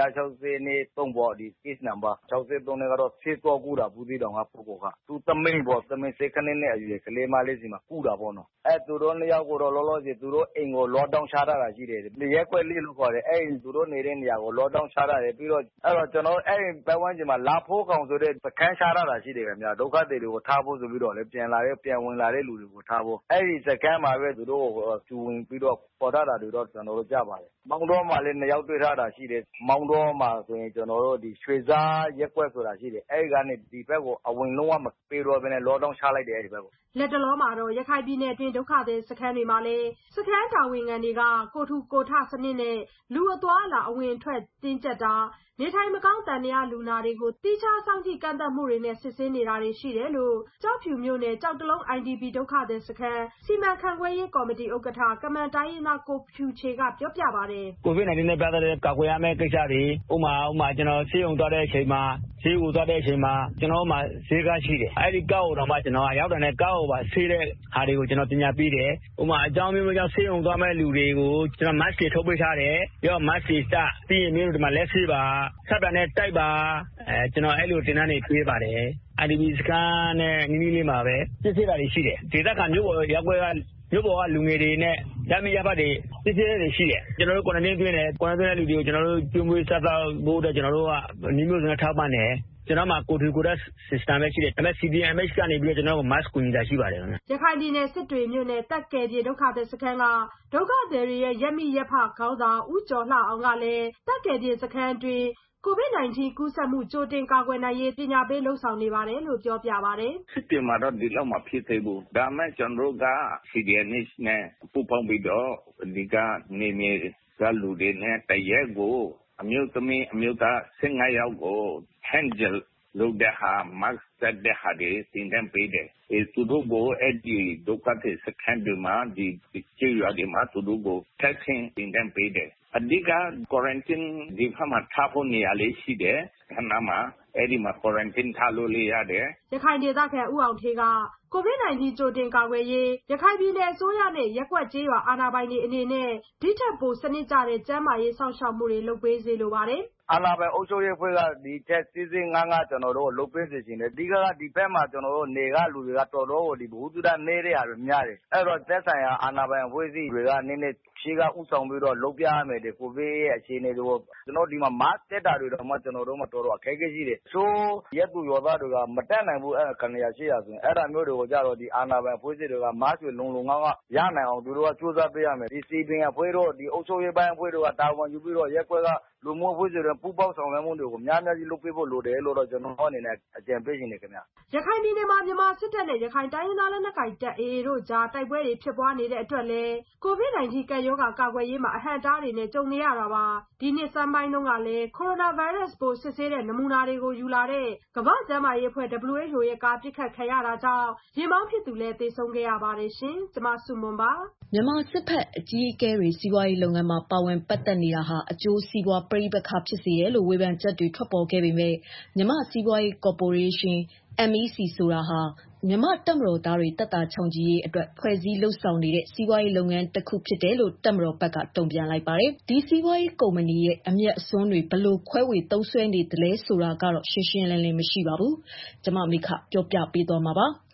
3ပေါ့ဒီ case number 63နဲ့ကတော့ဆေးတော့ကူတာဘူးသီးတောင်ကပုဂ္ဂိုလ်ကသူသမင်းပေါ့သမင်းစိတ်ခနဲ့နဲ့အရွယ်ကလေးမလေးစီမှာကူတာပေါ့နော်သူတို့2ယောက်ကိုတော့လောလောဆယ်သူတို့အိမ်ကိုလော့ဒေါင်းချထားတာရှိတယ်ရက်ွက်လေးလို့ခေါ်တယ်အဲ့သူတို့နေတဲ့နေရာကိုလော့ဒေါင်းချထားတယ်ပြီးတော့အဲ့တော့ကျွန်တော်အဲ့ပတ်ဝန်းကျင်မှာလာဖိုးကောင်ဆိုတဲ့ပကန်းချထားတာရှိတယ်ခင်ဗျာဒုက္ခသည်တွေကိုထားဖို့ဆိုပြီးတော့လည်းပြန်ဝင်လာတဲ့လူတွေကိုထားဖို့အဲ့ဒီစကန်းမှာပဲသူတို့ကျူဝင်ပြီးတော့ပေါ်ထားတာတွေတော့ကျွန်တော်တို့ကြားပါတယ်မောင်တော်မှာလည်း2ယောက်တွေ့ထားတာရှိတယ်မောင်တော်မှာဆိုရင်ကျွန်တော်တို့ဒီရွှေစားရက်ွက်ဆိုတာရှိတယ်အဲ့ဒီကနေဒီဘက်ကိုအဝင်လုံးဝမပေးတော့ဘဲနဲ့လော့ဒေါင်းချလိုက်တယ်အဲ့ဒီဘက်ကိုလက်တလုံးမှာတော့ရခိုင်ပြည်နယ်အတွင်းဒုက္ခသည်စခန်းတွေမှာလည်းစခန်းတာဝန်ခံတွေကကိုထူကိုထစနစ်နဲ့လူအသွားအလာအဝင်အထွက်တင်းကျပ်တာနေထိုင်မကောင်းတန်ရာလူနာတွေကိုတိကျစောင့်ကြည့်ကန့်သတ်မှုတွေနဲ့စစ်ဆေးနေတာတွေရှိတယ်လို့ကြောက်ဖြူမြို့နယ်ကြောက်တလုံး IDP ဒုက္ခသည်စခန်းစီမံခန့်ခွဲရေးကော်မတီဥက္ကဋ္ဌကမန်တိုင်းရင်းသားကိုဖြူချေကပြောပြပါတယ်။ COVID-19 နဲ့ပတ်သက်တဲ့ကာကွယ်ရမယ့်ကိစ္စတွေဥမာကျွန်တော်ဆေးရုံသွားတဲ့အချိန်မှာဈေးကိုသွားတဲ့အချိန်မှာကျွန်တော်မှဈေးကားရှိတယ်အဲ့ဒီကားကိုတော့မှကျွန်တော်ရောက်တဲ့ကားကိုပါဆေးတဲ့ဟာတွေကိုကျွန်တော်ပညာပေးတယ်ဥမာအကြောင်းမျိုးကြောင့်ဆေးရုံသွားမဲ့လူတွေကိုကျွန်တော် mask တွေထုတ်ပေးထားတယ်ပြီးတော့ mask တွေစပြီးရင်မျိုးဒီမှာလက်ဆေးပါဆက်တာနဲ့တိုက်ပါကျွန်တော်အဲ့လိုတင်တန်းနေပေးပါတယ် IDP စကန်နဲ့နီးနီးလေးမှာပဲစစ်ဆေးတာတွေရှိတယ်ဒေသခံမျိုးပေါ်ရက်ွက်ကမြို့ပေါ်ကလူငယ်တွေနဲ့ရမရဖတ်တွေစစ်ဆေးတွေရှိတယ်ကျွန်တော်တို့ quarantine တွင်းနဲ့ quarantine တဲ့လူတွေကိုကျွန်တော်တို့ကျွေးမွေးစားသောက်ဖို့အတွက်ကျွန်တော်တို့ကနီးမျိုးစုံထောက်ပံ့တယ်ကျွန်တော်မှာကိုထူကိုရက် system ပဲရှိတယ်ဒါပေမဲ့ CDMH ကနေပြီးတော့ကျွန်တော်တို့ mask ကိုညီတာရှိပါတယ်ရခိုင်ပြည်နယ်စစ်တွေမြို့နယ်တက်ကယ်ပြည်ဒုက္ခသည်စခန်းကဒုက္ခသည်တွေရဲ့ရက်မိရက်ဖခေါင်းဆောင်ဦးကျော်လှအောင်ကလည်းတက်ကယ်ပြည်စခန်းတွင်COVID-19 ကူးစက်မှုကြိုတင်ကာကွယ်နိုင်ရေးပညာပေးလှုပ်ဆောင်နေပါတယ်လို့ပြောပြပါတယ်။စစ်တင်မှာတော့ဒီလောက်မှဖြစ်သေးဘူး။ဒါမှကျွန်တော်တို့က CDNH နဲ့ပူးပေါင်းပြီးတော့ဒီကနေမြေကလူတွေနဲ့တရက်ကိုအမျိုးသမီးအမျိုးသား15ယောက်ကို handle လုပ်တဲ့ဟာ mask တက်တဲ့ဟာတွေတင်တန်းပေးတယ်။သူတို့ကိုအဲ့ဒီဒုက္ခသည်စခန်းတွေမှာဒီကျေးရွာတွေမှာသူတို့ကို testing တင်တန်းပေးတယ်။အဓိက quarantine ဒီခါမှာထားဖို့နေရာလေးရှိတယ်ခဏမှာအဲ့ဒီမှာ quarantine ထားလို့လေးရတယ်ရခိုင်ဒေသခံဦးအောင်ဌေးက COVID-19 ကြိုတင်ကာကွယ်ရေးရခိုင်ပြည်နယ်အစိုးရနဲ့ရပ်ကွက်ကျေးရွာအာဏာပိုင်တွေအနေနဲ့ဒီထက်ပိုစနစ်ကျတဲ့ကျန်းမာရေးစောင့်ရှောက်မှုတွေလုပ်ပေးစေလိုပါတယ်အာဏာပိုင်အုပ်ချုပ်ရေးအဖွဲ့ကဒီချက်စစ်စစ်ငါကျွန်တော်တို့လုပ်ပေးစေချင်တယ်အဓိကဒီဘက်မှာကျွန်တော်တို့နေကလူတွေကတော်တော်ကိုဒီဘုသူဒနေတဲ့ရတယ်များတယ်အဲ့တော့သက်ဆိုင်ရာအာဏာပိုင်အဖွဲ့အစည်းတွေကနည်းနည်းဖြေကဥဆောင်ပြီးတော့လုပ်ပြရမယ်ဒီကိုဗစ်ရဲ့အခြေအနေတွေကိုကျွန်တော်ဒီမှာ mask တက်တာတွေတော့မှကျွန်တော်တို့မတော်တော့အခက်အခဲရှိတယ်ဆိုရက်သူရောသားတွေကမတက်နိုင်ဘူးအဲ့ခဏရရှိရဆိုရင်အဲ့ဒါမျိုးတွေကိုကြတော့ဒီအာဏာပိုင်အဖွဲ့အစည်းတွေက mask တွေလုံလုံငေါရနိုင်အောင်သူတို့ကစူးစမ်းပေးရမယ်ဒီစီပင်အဖွဲ့တို့ဒီအုပ်ချုပ်ရေးပိုင်းအဖွဲ့တို့ကတာဝန်ယူပြီးတော့ရက်ကွက်ကလူမှုအဖွဲ့အစည်းတွေပူးပေါင်းဆောင်ရွက်မှုတွေကိုများများကြီးလုပ်ပေးဖို့လိုတယ်လို့တော့ကျွန်တော်အနေနဲ့အကြံပေးရှင်နေခင်ဗျရခိုင်ပြည်နယ်မှာမြန်မာစစ်တပ်နဲ့ရခိုင်တိုင်းရင်းသားလက်နက်ကိုင်တပ် AA တို့ကြားတိုက်ပွဲတွေဖြစ်ပွားနေတဲ့အတွက်လည်း COVID-19 ကပ်ရောဂါကာကွယ်ရေးမှာအဟန့်အတားတွေနဲ့ကြုံနေရတာပါဒီနှစ်စမ်းပိုင်းတုန်းကလည်းကိုရိုနာဗိုင်းရပ်စ်ပိုးစစ်ဆေးတဲ့နမူနာတွေကိုယူလာတဲ့ကမ္ဘာ့ကျန်းမာရေးအဖွဲ့ WHO ရဲ့ကားပစ်ခတ်ခံရတာကြောင့်ယာဉ်မောင်းဖြစ်သူလည်းသေဆုံးခဲ့ရပါတယ်ရှင်ကျွန်မဆုမွန်ပါမြန်မာစစ်ဖက်အကြီးအကဲတွေစီးပွားရေးလုပ်ငန်းမှာပါဝင်ပတ်သက်နေတာဟာအကျိုးစီးပွားပရိပက္ခဖြစ်စေတယ်လို့ဝေဖန်ချက်တွေထွက်ပေါ်ခဲ့ပေမဲ့မြန်မာစီးပွားရေးကော်ပိုရေးရှင်း MEC ဆိုတာဟာမြန်မာတပ်မတော်သားတွေတပ်သားချောင်ကြီးရေးအတွက်ဖွဲ့စည်းလှုပ်ဆောင်နေတဲ့စီးပွားရေးလုပ်ငန်းတစ်ခုဖြစ်တယ်လို့တပ်မတော်ဘက်ကတုံ့ပြန်လိုက်ပါတယ်။ဒီစီးပွားရေးကုမ္ပဏီရဲ့အမျက်အစွန်းတွေဘလို့ခွဲဝေသုံးစွဲနေသလဲဆိုတာကတော့ရှင်းရှင်းလင်းလင်းမရှိပါဘူး။ကျွန်မမိခပြောပြပေးသွားမှာပါ။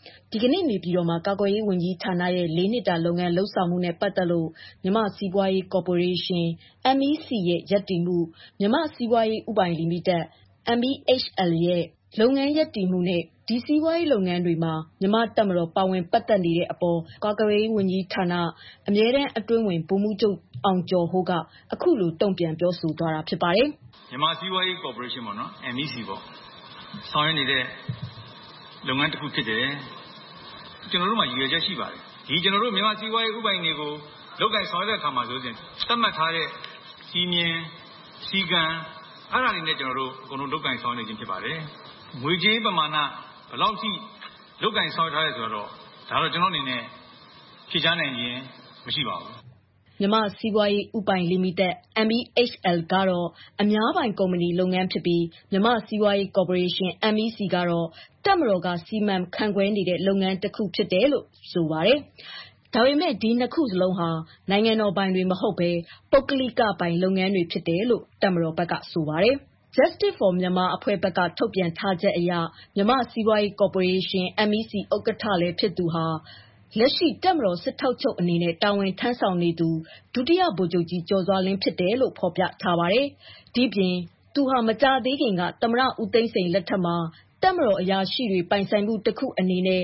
ဒီကနေ့နေပြည်တော်မှာကာကွယ်ရေးဝန်ကြီးဌာနရဲ့ 4 နှစ်တာလုပ်ငန်းလုပ်ဆောင်မှုနဲ့ပတ်သက်လို့မြန်မာ့စီးပွားရေးကော်ပိုရေးရှင်း MEC ရဲ့ရပ်တည်မှုမြန်မာ့စီးပွားရေးဥပိုင်လီမိတက် MEHL ရဲ့လုပ်ငန်းရပ်တည်မှုနဲ့ဒီစီးပွားရေးလုပ်ငန်းတွေမှာမြန်မာတပ်မတော်ပါဝင်ပတ်သက်နေတဲ့အပေါ်ကာကွယ်ရေးဝန်ကြီးဌာနအမြဲတမ်းအတွင်းဝင်ဗိုလ်မှူးချုပ်အောင်ကျော်ဟိုးကအခုလိုတုံ့ပြန်ပြောဆိုသွားတာဖြစ်ပါတယ်။မြန်မာစီးပွားရေးကော်ပိုရေးရှင်းပေါ့နော် MEC ပေါ့ဆောင်ရွက်နေတဲ့လုပ်ငန်းတစ်ခုဖြစ်တယ်။ကျွန်တော်တို့မှာရည်ရွယ်ချက်ရှိပါတယ်။ဒီကျွန်တော်တို့မြန်မာစီးပွားရေးဥပိုင်တွေကိုလုပ်ကိုင်ဆောင်ရွက်တဲ့အခါမှာဆိုရင်သတ်မှတ်ထားတဲ့စီမင်းစီကံအဲ့ဒါတွေနဲ့ကျွန်တော်တို့အကုန်လုံးလုပ်ကိုင်ဆောင်ရွက်နေခြင်းဖြစ်ပါတယ်။ငွေကြေးပမာဏဘယ်လောက်ထိလုပ်ကိုင်ဆောင်ရွက်ထားရဲဆိုတော့ဒါတော့ကျွန်တော်အနေနဲ့ဖြေချနိုင်ခြင်းမရှိပါဘူးမြန်မာစီးပွားရေးဥပိုင်လီမိတက် MEHL ကတော့အများပိုင်ကုမ္ပဏီလုပ်ငန်းဖြစ်ပြီးမြန်မာစီးပွားရေးကော်ပိုရေးရှင်း MEC ကတော့တပ်မတော်ကစီမံခန့်ခွဲနေတဲ့လုပ်ငန်းတစ်ခုဖြစ်တယ်လို့ဆိုပါတယ်။ဒါပေမဲ့ဒီနှစ်ခုစလုံးဟာနိုင်ငံတော်ပိုင်တွေမဟုတ်ဘဲပုဂ္ဂလိကပိုင်လုပ်ငန်းတွေဖြစ်တယ်လို့တပ်မတော်ဘက်ကဆိုပါတယ်။ Justice for Myanmar အဖွဲ့ဘက်ကထုတ်ပြန်ထားချက်အရမြန်မာစီးပွားရေးကော်ပိုရေးရှင်း MEC ဥက္ကဋ္ဌလည်းဖြစ်သူဟာလက်ရှိတပ်မတော်စစ်ထောက်ချုပ်အနေနဲ့တာဝန်ထမ်းဆောင်နေသူဒုတိယဗိုလ်ချုပ်ကြီးကျော်စွာလင်းဖြစ်တယ်လို့ဖော်ပြထားပါတယ်။ဒီပြင်သူဟာမကြာသေးခင်ကသမ္မတဦးသိန်းစိန်လက်ထက်မှာတပ်မတော်အရာရှိတွေပိုင်ဆိုင်မှုတစ်ခုအနေနဲ့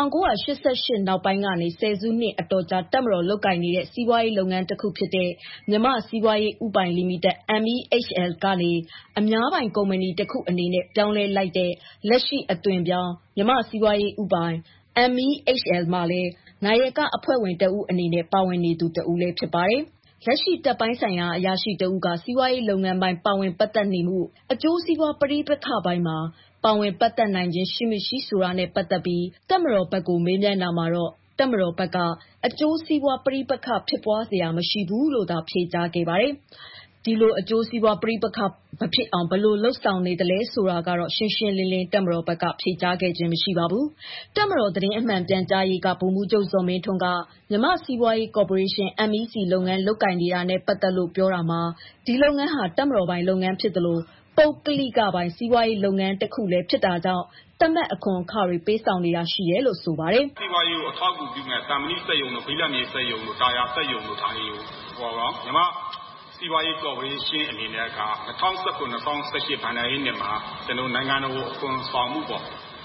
1988နောက်ပိုင်းကနေဆယ်စုနှစ်အတော်ကြာတပ်မတော်လုပ်ကိုင်နေတဲ့စီးပွားရေးလုပ်ငန်းတစ်ခုဖြစ်တဲ့မြန်မာစီးပွားရေးဥပိုင်လီမိတက် MEHL ကနေအများပိုင်ကုမ္ပဏီတစ်ခုအနေနဲ့ပြောင်းလဲလိုက်တဲ့လက်ရှိအသွင်ပြောင်းမြန်မာစီးပွားရေးဥပိုင်MEHL မှာလည်းနာယကအဖွဲ့ဝင်တဦးအနေနဲ့ပါဝင်နေသူတဦးလည်းဖြစ်ပါတယ်။လက်ရှိတပ်ပိုင်းဆိုင်ရာအရာရှိတဦးကစီးပွားရေးလုပ်ငန်းပိုင်းပါဝင်ပတ်သက်နေမှုအကျိုးစီးပွားပဋိပက္ခပိုင်းမှာပါဝင်ပတ်သက်နိုင်ခြင်းရှိမရှိဆိုတာနဲ့ပတ်သက်ပြီးတပ်မတော်ဘက်ကိုမေးမြန်းတာမှာတော့တပ်မတော်ဘက်ကအကျိုးစီးပွားပဋိပက္ခဖြစ်ပွားစရာမရှိဘူးလို့သာဖြေကြားခဲ့ပါတယ်။ဒီလိုအကျိုးစီးပွားပဋိပက္ခမဖြစ်အောင်ဘယ်လိုလှုပ်ဆောင်နေသလဲဆိုတာကတော့ရှင်းရှင်းလင်းလင်းတပ်မတော်ဘက်ကဖြေကြားခဲ့ခြင်းမရှိပါဘူး။တပ်မတော်သတင်းအမှန်ပြန်ကြားရေးကဗိုလ်မှူးချုပ်ဇော်မင်းထွန်းကမြန်မာစီးပွားရေးကော်ပိုရေးရှင်း MEC လုပ်ငန်းလုပ်ကိုင်နေတာနဲ့ပတ်သက်လို့ပြောတာမှာဒီလုပ်ငန်းဟာတပ်မတော်ပိုင်လုပ်ငန်းဖြစ်တယ်လို့ပုဂ္ဂလိကပိုင်စီးပွားရေးလုပ်ငန်းတစ်ခုလည်းဖြစ်တာကြောင့်တမတ်အခွန်အခတွေပေးဆောင်နေတာရှိတယ်လို့ဆိုပါတယ်။စီးပွားရေးကိုအထောက်အကူပြုမဲ့တာမဏိစက်ရုံတို့ဗိလတ်မြေစက်ရုံတို့တာယာစက်ရုံတို့ဒါတွေကိုဟောပါမြန်မာစီးပွားရေးကော်ပိုရေးရှင်းအနေနဲ့က2019-2018ဘဏ္ဍာရေးနှစ်မှာကျွန်တော်နိုင်ငံတော်ကိုအခွန်ဆောင်မှုပေါ့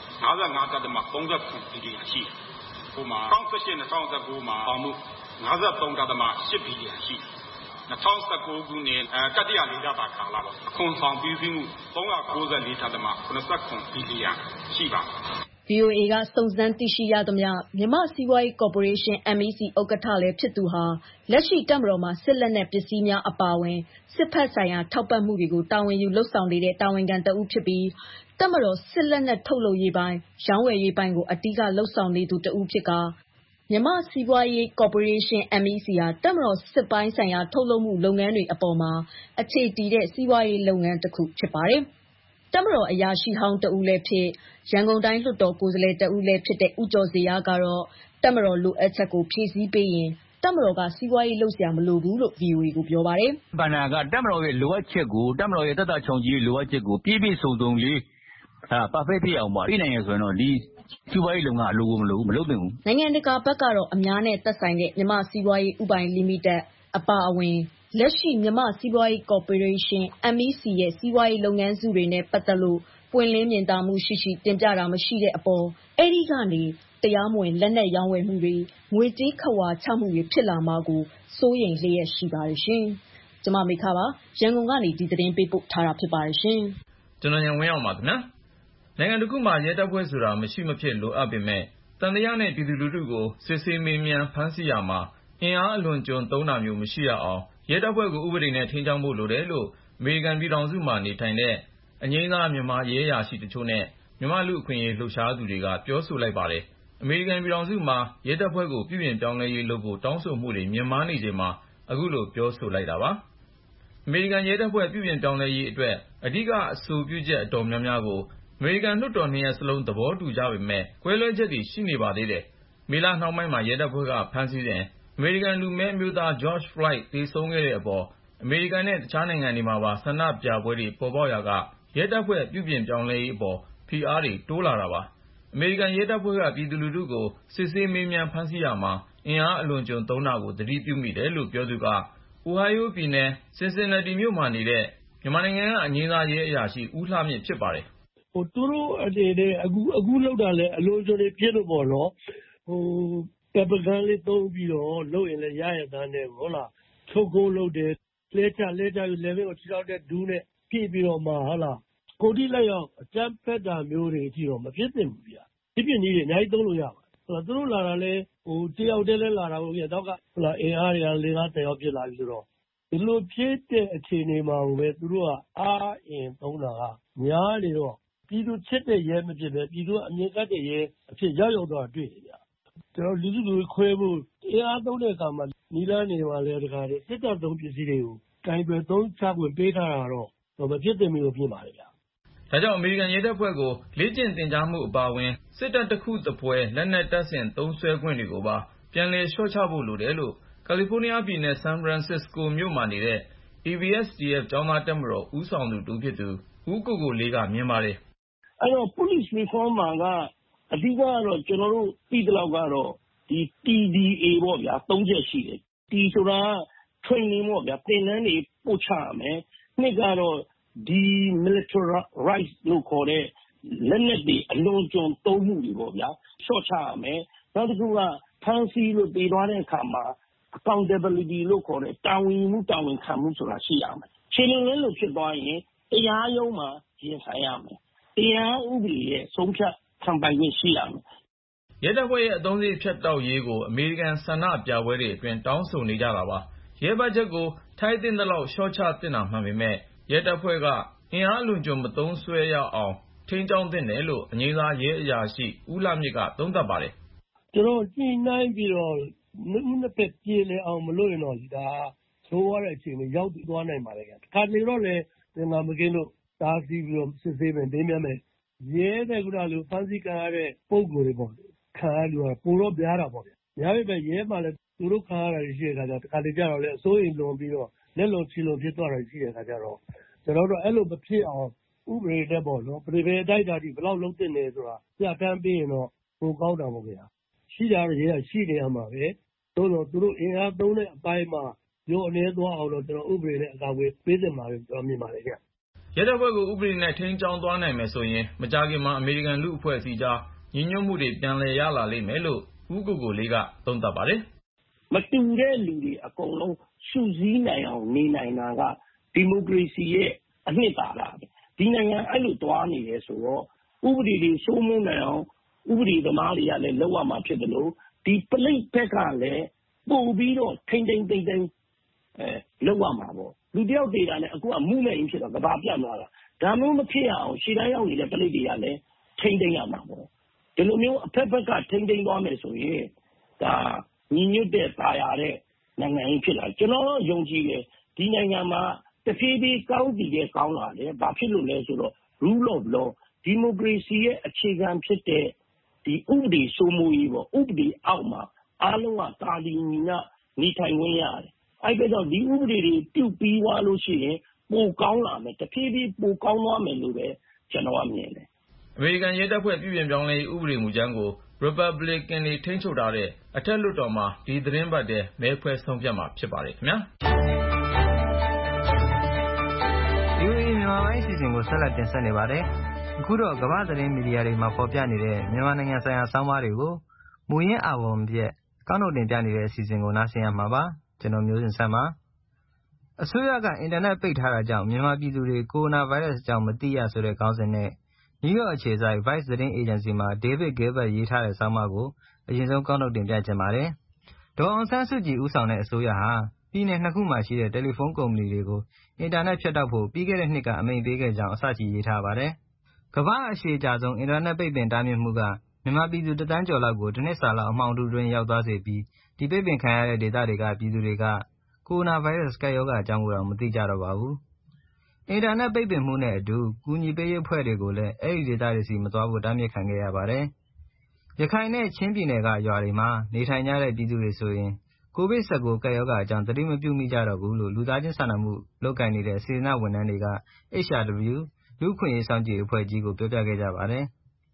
55.39 ဘီလီယံရှိတယ်။ဟိုမှာ2018-2019မှာဆောင်မှု53.8 ဘီလီယံရှိတယ်။2019ခုနှစ်တတိယလေးလပါကာလပေါ့အခွန်ဆောင်ပြီးမှု394.89 ဘီလီယံရှိပါတယ်။ VOA ကစုံစမ်းသိရှိရသမျှမြန်မာစီးပွားရေးကော်ပိုရေးရှင်း MEC ဥက္ကဋ္ဌလည်းဖြစ်သူဟာလက်ရှိတပ်မတော်မှာစစ်လက်နက်ပစ္စည်းများအပါအဝင်စစ်ဖက်ဆိုင်ရာထောက်ပံ့မှုတွေကိုတာဝန်ယူလှုပ်ဆောင်နေတဲ့တာဝန်ခံတဦးဖြစ်ပြီးတပ်မတော်စစ်လက်နက်ထုတ်လုပ်ရေးပိုင်းရောင်းဝယ်ရေးပိုင်းကိုအဓိကလှုပ်ဆောင်နေသူတဦးဖြစ်ကမြန်မာစီးပွားရေးကော်ပိုရေးရှင်း MEC ဟာတပ်မတော်စစ်ပိုင်းဆိုင်ရာထုတ်လုပ်မှုလုပ်ငန်းတွေအပေါ်မှာအခြေတည်တဲ့စီးပွားရေးလုပ်ငန်းတစ်ခုဖြစ်ပါတယ်။တပ်မတော်အရာရှိဟောင်းတဦးလည်းဖြစ်ရန်ကုန်တိုင်းလွှတ်တော်ကိုယ်စားလှယ်တဦးလည်းဖြစ်တဲ့ဦးကျော်ဇေယျကတော့တပ်မတော်လိုအပ်ချက်ကိုဖြည့်ဆည်းပေးရင်တပ်မတော်ကစီးပွားရေးလုပ်စရာမလိုဘူးလို့ VOA ကိုပြောပါတယ်။ဘဏ္ဍာကတပ်မတော်ရဲ့လိုအပ်ချက်ကိုတပ်မတော်ရဲ့သက်သာချောင်ကြီးလိုအပ်ချက်ကိုပြည့်ပြည့်စုံစုံလေးperfect ဖြစ်အောင်ပြနိုင်ရဆိုရင်တော့ဒီစီးပွားရေးလုပ်ငန်းအလိုကိုမလုပ်သင့်ဘူး။နိုင်ငံတကာဘက်ကတော့အများနဲ့သက်ဆိုင်တဲ့မြန်မာစီးပွားရေးဥပိုင်လီမိတက်အပါအဝင်လက်ရှိမြန်မာစီးပွားရေးကော်ပိုရေးရှင်း MEC ရဲ့စီးပွားရေးလုပ်ငန်းစုတွေနဲ့ပတ်သက်လို့ပွင့်လင်းမြင်သာမှုရှိရှိတင်ပြတာမရှိတဲ့အပေါ်အဲဒီကနေတရားမဝင်လက်နက်ရောင်းဝယ်မှုတွေငွေကြေးခဝါချမှုတွေဖြစ်လာမှာကိုစိုးရိမ်လျက်ရှိပါတယ်ရှင်။ကျွန်မမေခပါရန်ကုန်ကနေဒီသတင်းပေးပို့ထားတာဖြစ်ပါတယ်ရှင်။ကျွန်တော်ညံဝင်းအောင်ပါခင်ဗျာ။နိုင်ငံတစ်ခုမှာရဲတပ်ဖွဲ့ဆိုတာမရှိမဖြစ်လိုအပ်ပေမဲ့တန်တရားနဲ့ပြည်သူလူထုကိုစစ်ဆေးမေးမြန်းဖမ်းဆီးရမှာအင်အားအလွန်ကျွံသုံးတာမျိုးမရှိရအောင်ရဲတပ်ဖွဲ့ကိုဥပဒေနဲ့ထိန်းကျောင်းဖို့လိုတယ်လို့အမေရိကန်ပြည်ထောင်စုမှာနေထိုင်တဲ့အငြိမ်းစားမြန်မာရဲအရာရှိတချို့နဲ့မြန်မာလူ့အခွင့်အရေးလှုပ်ရှားသူတွေကပြောဆိုလိုက်ပါတယ်။အမေရိကန်ပြည်ထောင်စုမှာရဲတပ်ဖွဲ့ကိုပြုပြင်ပြောင်းလဲရေးလုပ်ဖို့တောင်းဆိုမှုတွေမြင့်မားနေချိန်မှာအခုလိုပြောဆိုလိုက်တာပါ။အမေရိကန်ရဲတပ်ဖွဲ့ပြုပြင်ပြောင်းလဲရေးအတွက်အဓိကအဆိုပြုချက်အတော်များများကိုအမေရိကန်လွှတ်တော်နှစ်ရပ်စလုံးသဘောတူကြပေမဲ့ကွဲလွဲချက်တွေရှိနေပါသေးတယ်။မေလနှောင်းပိုင်းမှာရဲတပ်ဖွဲ့ကဖမ်းဆီးစဉ်အမေရိကန်လူမည်းမျိုးသား George Floyd သေဆုံးခဲ့တဲ့အပေါ်အမေရိကန်နဲ့တခြားနိုင်ငံတွေမှာပါဆန္ဒပြပွဲတွေပေါ်ပေါက်ရာကရဲတပ်ဖွဲ့ပြုပြင်ပြောင်းလဲရေးအပေါ်ဖိအားတွေတိုးလာတာပါ။အမေရိကန်ရဲတပ်ဖွဲ့ကပြည်သူလူထုကိုစစ်ဆေးမေးမြန်းဖမ်းဆီးရာမှာအင်အားအလွန်ကျွံသုံးတာကိုသတိပြုမိတယ်လို့ပြောသူက အိုဟိုင်းယိုးပြည်နယ် Cincinnati မြို့မှာနေတဲ့မြန်မာနိုင်ငံကအငြိမ်းစားရဲအရာရှိဦးလှမြင့်ဖြစ်ပါတယ်။သူတို့အနေနဲ့အခုလောက်တာလဲအလွန်ကျွံနေပြည့်လို့ပေါ့နော်။ပက်ပဂန်းလေးသုံးပြီးတော့လုပ်ရင်လည်းရရသားနဲ့ဟုတ်လား။ချုပ်ကုန်းလုပ်တယ်လဲချပြီးလေဗင်းကိုခြေထောက်တဲ့ဒူးနဲ့ပြည့်ပြီးတော့မှဟုတ်လား။ကိုတိလက်ရောက်အကြမ်းဖက်တာမျိုးတွေအထိတော့မဖြစ်သင့်ဘူးဗျာ။ဒီပြင်းကြီးတွေအများကြီးသုံးလို့ရပါတယ်။သူတို့လာတာလဲတယောက်တည်းလဲလာတာပေါ့ဗျာ။နောက်ကအင်အားတွေက၄-၅-၁၀ယောက်ဖြစ်လာပြီဆိုတော့ဒီလိုဖြစ်တဲ့အခြေအနေမှာပဲသူတို့ကအားအင်သုံးတာကများနေတော့ပြည်သူချစ်တဲ့ရဲမဖြစ်ပဲပြည်သူကအမြင်ကတ်တဲ့ရဲအဖြစ်ရောက်သွားတွေ့တယ်ဗျာ။ကျွန်တော်လူစုလူခွဲဖို့အင်အားသုံးတဲ့အခါမှာနီလာနေပါလေတခါတည်းစစ်တပ်သုံးပစ္စည်းတွေကိုကင်တွယ်သုံးချခွင့်ပေးထားတာတော့မဖြစ်သင့်ဘူးလို့ပြင်ပါတယ်ဗျာ။ဒါကြောင့်အမေရိကန်ရဲတပ်ဖွဲ့ကိုလေ့ကျင့်သင်ကြားမှုအပါအဝင်စစ်တပ်တစ်ခုတစ်ပွဲလက်နက်တပ်ဆင်သုံးစွဲခွင့်တွေကိုပါပြန်လည်လျှော့ချဖို့လိုတယ်လို့ကယ်လီဖိုးနီးယားပြည်နယ်ဆန်ဖရန်စစ္စကိုမြို့မှာနေတဲ့ ABSDF ကျောင်းသားတပ်မတော်ဦးဆောင်သူတစ်ဦးဖြစ်သူဦးကိုကိုလေးကမြင်ပါတယ်။အဲ့တော့ police reform မှာကအဓိကကတော့ကျွန်တော်တို့သိသလောက်ကတော့ဒီ TDA ပေါ့ဗျာ၃ချက်ရှိတယ်။ T ဆိုတာ training ပေါ့ဗျာသင်တန်းတွေပို့ချရမယ်။နှစ်ကတော့ demilitarize လို့ခေါ်တဲ့လက်နက်တွေအလွန်ကျွံသုံးမှုတွေပေါ့ဗျာလျှော့ချရမယ်။နောက်တစ်ခုကဖမ်းဆီးလို့တည်သွားတဲ့အခါမှာ accountability လို့ခေါ်တဲ့တာဝန်ယူမှုတာဝန်ခံမှုဆိုတာရှိရမယ်။ခြေလျင်လို့ဖြစ်သွားရင်တရားရုံးမှာရင်ဆိုင်ရမယ်။တရားဥပဒေရဲ့ဆုံးဖြတ်ခံပိုင်ခွင့်ရှိရမယ်။ရဲတပ်ဖွဲ့ရဲ့အသုံးစရိတ်ဖြတ်တောက်ရေးကိုအမေရိကန်ဆန္ဒပြပွဲတွေအတွင်းတောင်းဆိုနေကြတာပါ။ရဲဘတ်ဂျက်ကိုထိုက်သင့်သလောက်လျှော့ချသင့်တာမှန်ပေမဲ့ရဲတပ်ဖွဲ့ကအင်အားအလွန်ကျွံမသုံးစွဲရအောင်ထိန်းကျောင်းသင့်တယ်လို့အငြိမ်းစားရဲအရာရှိဦးလှမြင့်ကသုံးသပ်ပါတယ်။ကျွန်တော်ညှိနှိုင်းပြီးတော့နှစ်ဖက်ပြေလည်အောင်မလုပ်ရင်တော့ဒါဆိုးရတဲ့အခြေအနေရောက်သွားနိုင်ပါလေ။ခါနေတော့လေသင်္ကာမကင်းလို့တားဆီးပြီးတော့စစ်ဆေးမယ်ဒင်းမြတ်မယ်ရဲတဲ့ကုလားလို့ဖမ်းဆီးခံရတဲ့ပုံကိုယ်တွေပေါ့ခံရလို့ပိုတော့ပြားတာပေါ့ဗျာ။များပြီပဲရဲမှလည်းသူတို့ခံရတာရှိတဲ့အခါကျတခါတလေကြတော့လေအစိုးရိမ်လွန်ပြီးတော့လက်လွန်ချီလွန်ဖြစ်သွားတာရှိတဲ့အခါကျတော့ကျွန်တော်တို့အဲ့လိုမဖြစ်အောင်ဥပဒေတက်ပေါ့နော်ပြည်ပအတိုက်တာဒီဘယ်လောက်လုံးတင်နေဆိုတာပြဋ္ဌာန်းပေးရင်တော့ပိုကောင်းတာပေါ့ဗျာရှိတာရဲရှိနေရမှာပဲတို့တော့သူတို့အင်အားသုံးတဲ့အပိုင်းမှာရုံအနေသွားအောင်တော့ကျွန်တော်ဥပဒေနဲ့အကာအကွယ်ပေးသင့်ပါတယ်ကျွန်တော်မြင်ပါတယ်ဗျရဲတပ်ဖွဲ့ကိုဥပဒေနဲ့ထိန်းကျောင်းသွားနိုင်မယ်ဆိုရင်မကြာခင်မှာအမေရိကန်လူအဖွဲ့အစည်းကြားညီညွတ်မှုတွေပြန်လည်ရလာလိမ့်မယ်လို့ဦးကိုကိုလေးကသုံးသပ်ပါတယ်မတူတဲ့လူတွေအကုန်လုံးစုစည်းနိုင်အောင်နေနိုင်တာကဒီမိုကရေစီရဲ့အနှစ်သာရပဲဒီနိုင်ငံအဲ့လိုတွားနေရဲဆိုတော့ဥပဒေတွေစိုးမိုးနိုင်အောင်ဥပဒေသမားတွေကလည်းလောက်ရမှာဖြစ်တယ်လို့ဒီပလိတ်ဘက်ကလည်းပို့ပြီးတော့ထိမ့်လောက်ရမှာပေါ့လူတယောက်တွေကလည်းအခုကမှုမဲ့ရင်ဖြစ်တော့ကဘာပြတ်သွားတာဒါမျိုးမဖြစ်အောင်ရှေ့တိုင်းရောက်နေတဲ့ပလိတ်တွေကလည်းထိမ့်ရမှာပေါ့ဒီလိုမျိုးအဖက်ဖက်ကထိမ့်သွားမယ်ဆိုရင်ဒါညီညွတ်တဲ့ပါရတဲ့နိုင်ငံကြီးဖြစ်လာကျွန်တော်ယုံကြည်တယ်ဒီနိုင်ငံမှာတဖြည်းဖြည်းကောင်းစီတဲ့ကောင်းလာတယ်ဘာဖြစ်လို့လဲဆိုတော့ rule of law ဒီမိုကရေစီရဲ့အခြေခံဖြစ်တဲ့ဒီဥပဒေစိုးမိုးရေးပေါ့ဥပဒေအောက်မှာအားလုံးကတာလီညီညနေထိုင်ခွင့်ရတယ်အဲ့ဒါကြောင့်ဒီဥပဒေတွေပြုပြီးသွားလို့ရှိရင်ပိုကောင်းလာမယ်တဖြည်းဖြည်းပိုကောင်းသွားမယ်လို့ပဲကျွန်တော်ကမြင်တယ်အမေရိကန်ရဲတပ်ဖွဲ့ပြည်ပြင်ပြောင်းလဲရေးဥပဒေမူကြမ်းကို Republican တွေထိန်းချုပ်ထားတဲ့အထက်လွှတ်တော်မှာဒီသတင်းပတ်ထဲမဲခွဲဆုံးဖြတ်မှာဖြစ်ပါတယ်ခင်ဗျာမြန်မာပိုင်းအစီအစဉ်ကိုဆက်လက်တင်ဆက်နေပါတယ်။အခုတော့ကမ္ဘာသတင်းမီဒီယာတွေမှာဖော်ပြနေတဲ့မြန်မာနိုင်ငံဆိုင်ရာဆောင်းပါးတွေကိုမူရင်းအာဝံပြက်ကောက်နှုတ်တင်ပြနေတဲ့အစီအစဉ်ကိုနားဆင်ရမှာပါ။ကျွန်တော်မျိုးစင်ဆက်ပါ။အစိုးရကအင်တာနက်ပိတ်ထားတာကြောင့်မြန်မာပြည်သူတွေကိုရိုနာဗိုင်းရပ်စ်အကြောင်းမသိရဆိုတဲ့ခေါင်းစဉ်နဲ့နယူးယောက်အခြေစိုက် Vice သတင်းအေဂျင်စီမှာ David Gilbert ရေးထားတဲ့ဆောင်းပါးကိုအရင်ဆုံးကောက်နှုတ်တင်ပြချင်ပါတယ်။ဒေါ်အောင်ဆန်းစုကြည်ဦးဆောင်တဲ့အစိုးရဟာပြည်နယ်2ခုမှာရှိတဲ့တယ်လီဖုန်းကုမ္ပဏီတွေကိုအင်တာနက်ဖြတ်တောက်ဖို့ပြီးခဲ့တဲ့နှစ်ကအမိန့်ပေးခဲ့ကြောင်းအစရှိရေးထားပါတယ်။ကမ္ဘာအရှည်ကြာဆုံးအင်တာနက်ပိတ်ပင်တားမြစ်မှုကမြန်မာပြည်သူ1 သန်းကျော်လောက်ကိုတစ်နှစ်စာလောက်အမှောင်ထုတွင်းရောက်သွားစေပြီးဒီပိတ်ပင်ခံရတဲ့ဒေသတွေကပြည်သူတွေကကိုရိုနာဗိုင်းရပ်စ်ကပ်ရောဂါအကြောင်းကိုတော့မသိကြတော့ပါဘူး။အင်တာနက်ပိတ်ပင်မှုနဲ့အတူကူညီပေးရေးအဖွဲ့တွေကိုလည်းအဲ့ဒီဒေသတွေစီမသွားဖို့တားမြစ်ခံခဲ့ရပါတယ်။ရခိုင်နဲ့ချင်းပြည်နယ်ကရွာတွေမှာနေထိုင်ကြတဲ့ပြည်သူတွေဆိုရင်ကိုဗစ်-19ကပ်ရောဂါအကြောင်းသတိမပြုမိကြတော့ဘူးလို့လူသားချင်းစာနာမှုလုပ်ကိုင်နေတဲ့စေတနာ့ဝန်ထမ်းတွေက HRW လူ့အခွင့်အရေးစောင့်ကြည့်အဖွဲ့ကြီးကိုပြောပြခဲ့ကြပါတယ်။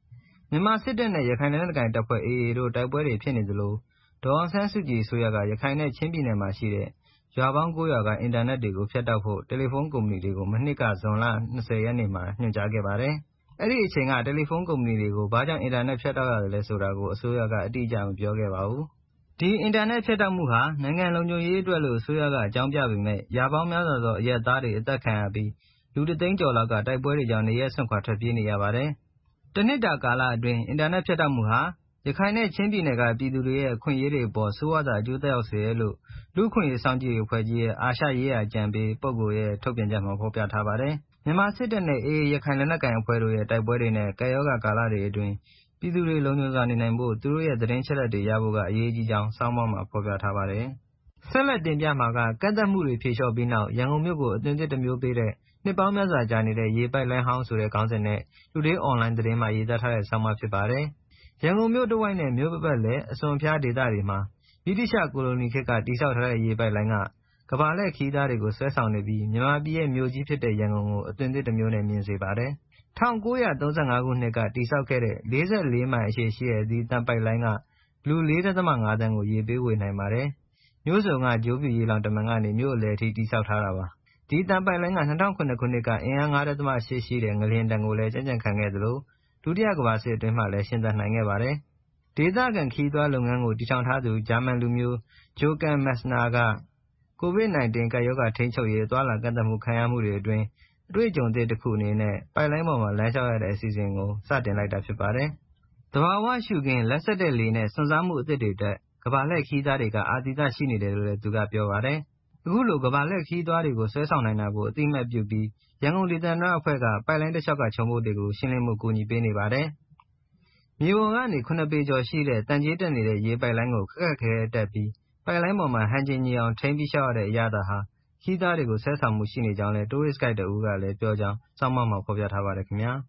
မြန်မာစစ်တပ်နဲ့ရခိုင်လက်နက်ကိုင်တပ်ဖွဲ့ AA တို့တိုက်ပွဲတွေဖြစ်နေသလိုဒေါ်အောင်ဆန်းစုကြည်အစိုးရကရခိုင်နဲ့ချင်းပြည်နယ်မှာရှိတဲ့ရွာပေါင်း9ရွာကအင်တာနက်တွေကိုဖျက်တောက်ဖို့တယ်လီဖုန်းကုမ္ပဏီတွေကိုမနှစ်ကဇွန်လ20ရက်နေ့မှာညွှန်ကြားခဲ့ပါတယ်။အဲ့ဒီအချိန်ကတယ်လီဖုန်းကုမ္ပဏီတွေကိုဘာကြောင့်အင်တာနက်ဖျက်တောက်ရတယ်လဲဆိုတာကိုအစိုးရကအတိအကျမပြောခဲ့ပါဘူး။ဒီအင်တာနက်ဖျက်တောက်မှုဟာနိုင်ငံလုံခြုံရေးအတွက်လို့အစိုးရကအကြောင်းပြပေမဲ့ရာပေါင်းများစွာသောအရက်သားတွေအသက်ခံရပြီးလူတသိန်းကျော်လောက်ကတိုက်ပွဲတွေကြောင့်နေရက်ဆွန့်ခွာထွက်ပြေးနေရပါတယ်။တနှစ်တာကာလအတွင်းအင်တာနက်ဖျက်တောက်မှုဟာရခိုင်နဲ့ချင်းပြည်နယ်ကပြည်သူတွေရဲ့အခွင့်အရေးတွေအပေါ်ဆိုးဝါးစွာအကျိုးသက်ရောက်စေတယ်လို့လူ့အခွင့်အရေးစောင့်ကြည့်ရေးအဖွဲ့ကြီးရဲ့အာရှရေးရာအကြံပေးပုဂ္ဂိုလ်ရဲ့ထုတ်ပြန်ချက်မှာဖော်ပြထားပါတယ်။မြန်မာစစ်တပ်နဲ့ AA ရခိုင်လက်နက်ကိုင်အဖွဲ့တို့ရဲ့တိုက်ပွဲတွေနဲ့ကပ်ရောဂါကာလတွေအတွင်းပြည်သူတွေလုံခြုံစွာနေနိုင်ဖို့သူတို့ရဲ့သတင်းချက်လက်တွေရဖို့ကအရေးကြီးကြောင်းစောင်းမမှာဖော်ပြထားပါတယ်။ဆက်လက်တင်ပြမှာကကန့်သက်မှုတွေဖြေလျှော့ပြီးနောက်ရန်ကုန်မြို့ကိုအသွင်သစ်တစ်မျိုးပေးတဲ့နှစ်ပေါင်းများစွာကြာနေတဲ့ရေပိုက်လိုင်းဟောင်းဆိုတဲ့ခေါင်းစဉ်နဲ့လူတွေအွန်လိုင်းသတင်းမှာရေးသားထားတဲ့ဆောင်းပါးဖြစ်ပါတယ်။ရန်ကုန်မြို့တစ်ဝိုက်နဲ့မြို့ပတ်ပတ်လည်အစွန်အဖျားဒေသတွေမှာဗြိတိသျှကိုလိုနီခေတ်ကတည်ဆောက်ထားတဲ့ရေပိုက်လိုင်းကကမ္ဘာလှည့်ခရီးသားတွေကိုဆွဲဆောင်နေပြီးမြန်မာပြည်ရဲ့မြို့ကြီးဖြစ်တဲ့ရန်ကုန်ကိုအသွင်သစ်တစ်မျိုးနဲ့မြင်စေပါတယ်။1935ခုနှစ်ကတည်ဆောက်ခဲ့တဲ့44မိုင်အရှည်ရှိတဲ့ဒီတန်ပိုက်လိုင်းကလူ 4.5 သန်းကိုရေပေးဝေနိုင်ပါတယ်။မြို့စုံကဂျိုးပြူရေလောင်တမန်ကနေမြို့အလယ်ထိတည်ဆောက်ထားတာပါ။ဒီတန်ပိုက်လိုင်းက2009ခုနှစ်ကအင်အား 5.8 ရှိတဲ့ငလျင်တံကိုလည်းကြံ့ကြံ့ခံခဲ့သလိုဒုတိယကမ္ဘာစစ်အတွင်းမှာလည်းရှင်သန်နိုင်ခဲ့ပါတယ်။ဒေသခံခရီးသွားလုပ်ငန်းကိုတည်ထောင်ထားသူဂျာမန်လူမျိုးဂျိုကန်မက်စနာက COVID-19 ကပ်ရောဂါထိန်းချုပ်ရေးသွားလာကန့်သတ်မှုခံရမှုတွေအတွင်းအတွေ့အကြုံသစ်တစ်ခုအနေနဲ့ပိုက်လိုင်းပေါ်မှာလမ်းလျှောက်ရတဲ့အစီအစဉ်ကိုစတင်လိုက်တာဖြစ်ပါတယ်။သဘာဝရှုခင်းလက်ဆက်တဲ့လေနဲ့စွန့်စားမှုအသစ်တွေအတွက်ကမ္ဘာလှည့်ခရီးသားတွေကအာသီသရှိနေတယ်လို့လည်းသူကပြောပါတယ်။အခုလိုကမ္ဘာလှည့်ခရီးသွားတွေကိုဆွဲဆောင်နိုင်တာကိုအသိအမှတ်ပြုပြီးရန်ကုန်ဒေသန္တရအဖွဲ့ကပိုက်လိုင်းတစ်လျှောက်ကခြုံပုတ်တွေကိုရှင်းလင်းမှုကူညီပေးနေပါတယ်။မြေပေါ်ကနေ9ပေကျော်ရှိတဲ့တန်ကြေးတက်နေတဲ့ရေပိုက်လိုင်းကိုခက်ခက်ခဲခဲတက်ပြီးပိုက်လိုင်းပေါ်မှာဟန်ချင်ညီအောင်ထိန်းပြီးလျှောက်ရတဲ့အရာသာဟာခရီးသားတွေကိုဆွဲဆောင်မှုရှိနေကြောင်းလဲ Tourist Guide တဦးကလည်းပြောကြောင်းစောင်းမမှာဖော်ပြထားပါတယ်ခင်ဗျာ။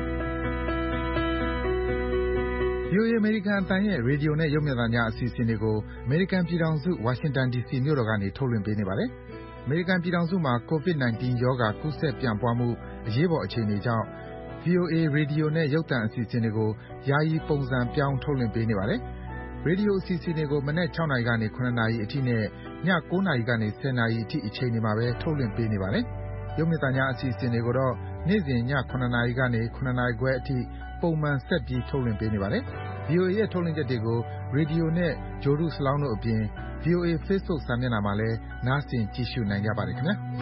VOA အမေရိကန်အသံရဲ့ရေဒီယိုနဲ့ရုပ်မြင်သံကြားအစီအစဉ်တွေကိုအမေရိကန်ပြည်ထောင်စုဝါရှင်တန် DC မြို့တော်ကနေထုတ်လွှင့်ပေးနေပါတယ်။အမေရိကန်ပြည်ထောင်စုမှာ COVID-19 ရောဂါကူးစက်ပြန့်ပွားမှုအရေးပေါ်အခြေအနေကြောင့် VOA ရေဒီယိုနဲ့ရုပ်သံအစီအစဉ်တွေကိုယာယီပုံစံပြောင်းထုတ်လွှင့်ပေးနေပါတယ်။ရေဒီယိုအစီအစဉ်တွေကိုမနက်6နာရီကနေ9နာရီအထိနဲ့ည9နာရီကနေ10နာရီအထိအချိန်တွေမှာပဲထုတ်လွှင့်ပေးနေပါတယ်။ရုပ်မြင်သံကြားအစီအစဉ်တွေကိုတော့နေ့စဉ်ည9နာရီကနေ9နာရီခွဲအထိပုံမှန်ဆက်ပြီးထုတ်လွှင့်ပေးနေပါတယ်။ VOA ရဲ့ထုတ်လွှင့်ချက်တွေကိုရေဒီယိုနဲ့ဂြိုဟ်တုစလောင်းတို့အပြင် VOA Facebook စာမျက်နှာမှာလည်းနားဆင်ကြည့်ရှုနိုင်ကြပါတယ်ခင်ဗျာ။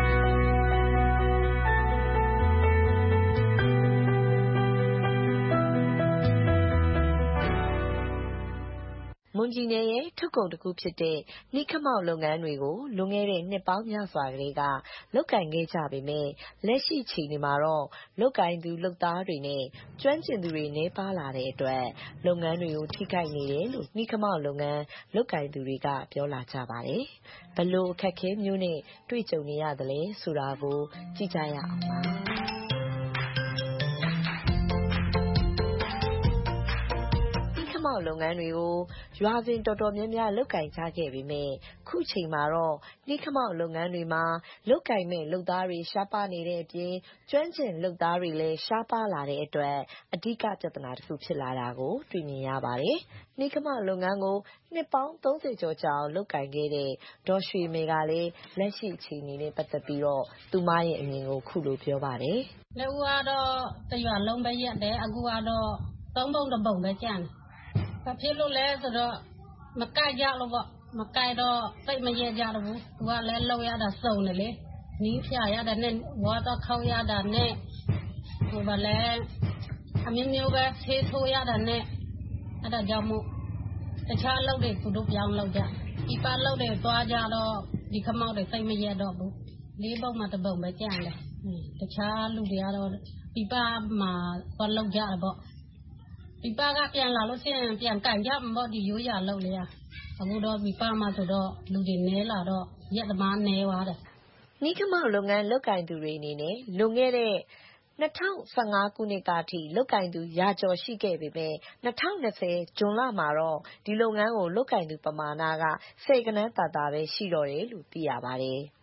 မွန်ပြည်နယ်ရဲ့ထုတ်ကုန်တစ်ခုဖြစ်တဲ့နှီးခမောက်လုပ်ငန်းတွေကိုလွန်ခဲ့တဲ့နှစ်ပေါင်းများစွာကလေးကလုပ်ကိုင်ခဲ့ကြပေမဲ့လက်ရှိအချိန်မှာတော့လုပ်ကိုင်သူလုပ်သားတွေနဲ့ကျွမ်းကျင်သူတွေနည်းပါးလာတဲ့အတွက်လုပ်ငန်းတွေကိုထိခိုက်နေတယ်လို့နှီးခမောက်လုပ်ငန်းလုပ်ကိုင်သူတွေကပြောလာကြပါတယ်။ဘလို့အခက်အခဲမျိုးနဲ့တွေ့ကြုံနေရသလဲဆိုတာကိုကြည့်ကြရအောင်ပါ။လုပ်ငန်းတွေကိုရွာစဉ်တော်တော်များများလုပ်ကင်ကြခဲ့ပေမဲ့ခုချိန်မှာတော့နှီးခမောက်လုပ်ငန်းတွေမှာလုပ်ကင်မဲ့လုပ်သားတွေရှားပါးနေတဲ့အပြင်ကျွမ်းကျင်လုပ်သားတွေလည်းရှားပါးလာတဲ့အတွက်အဓိကပြဿနာတစ်ခုဖြစ်လာတာကိုတွေ့မြင်ရပါတယ်။နှီးခမောက်လုပ်ငန်းကိုနှစ်ပေါင်း30ကျော်ကြာအောင်လုပ်ကင်ခဲ့တဲ့ဒေါ်ရွှေမေကလည်းလက်ရှိအခြေအနေနဲ့ပတ်သက်ပြီးတော့သူမရဲ့အမြင်ကိုခုလိုပြောပါတယ်။လက်ဦးကတော့တရွာလုံးပဲရက်တယ်အခုကတော့3ပုံတစ်ပုံပဲကျန်တယ်။ဘာဖြစ်လို့လဲဆိုတော့မကိုက်ကြလို့ပေါ့မကိုက်တော့စိတ်မရကြတော့ဘူးသူကလည်းလောက်ရတာစုံတယ်လေနီးဖြာရတာနဲ့ဝါတော့ခေါရတာနဲ့ဟိုဘာလဲအမျိုးမျိုးပဲဖေးထိုးရတာနဲ့အဲ့ဒါကြောင့်မို့တခြားလောက်တွေသူတို့ပြောင်းလောက်ကြဒီပါလောက်တွေသွားကြတော့ဒီခမောက်တွေစိတ်မရတော့ဘူးလေးပုံမှာတစ်ပုံပဲကြံတယ်တခြားလူတွေကတော့ပြပမှာသွားလောက်ကြတယ်ပေါ့ပြပကပြန်လာလို့ရှိရင်ပြန်ကန်ကြမှာပေါ့ဒီရိုးရလောက်လေအခုတော့ပြပမှာဆိုတော့လူတွေနဲလာတော့ရက်သမားနဲသွားတယ်နှီးခမောက်လုပ်ငန်းလုပ်ကင်သူတွေအနေနဲ့လွန်ခဲ့တဲ့2015ခုနှစ်ကအထိလုပ်ကင်သူရာကျော်ရှိခဲ့ပေမဲ့2020ဇွန်လမှာတော့ဒီလုပ်ငန်းကိုလုပ်ကင်သူပမာဏက10ကဏ္ဍသာသာပဲရှိတော့တယ်လို့သိရပါတယ်။ဒ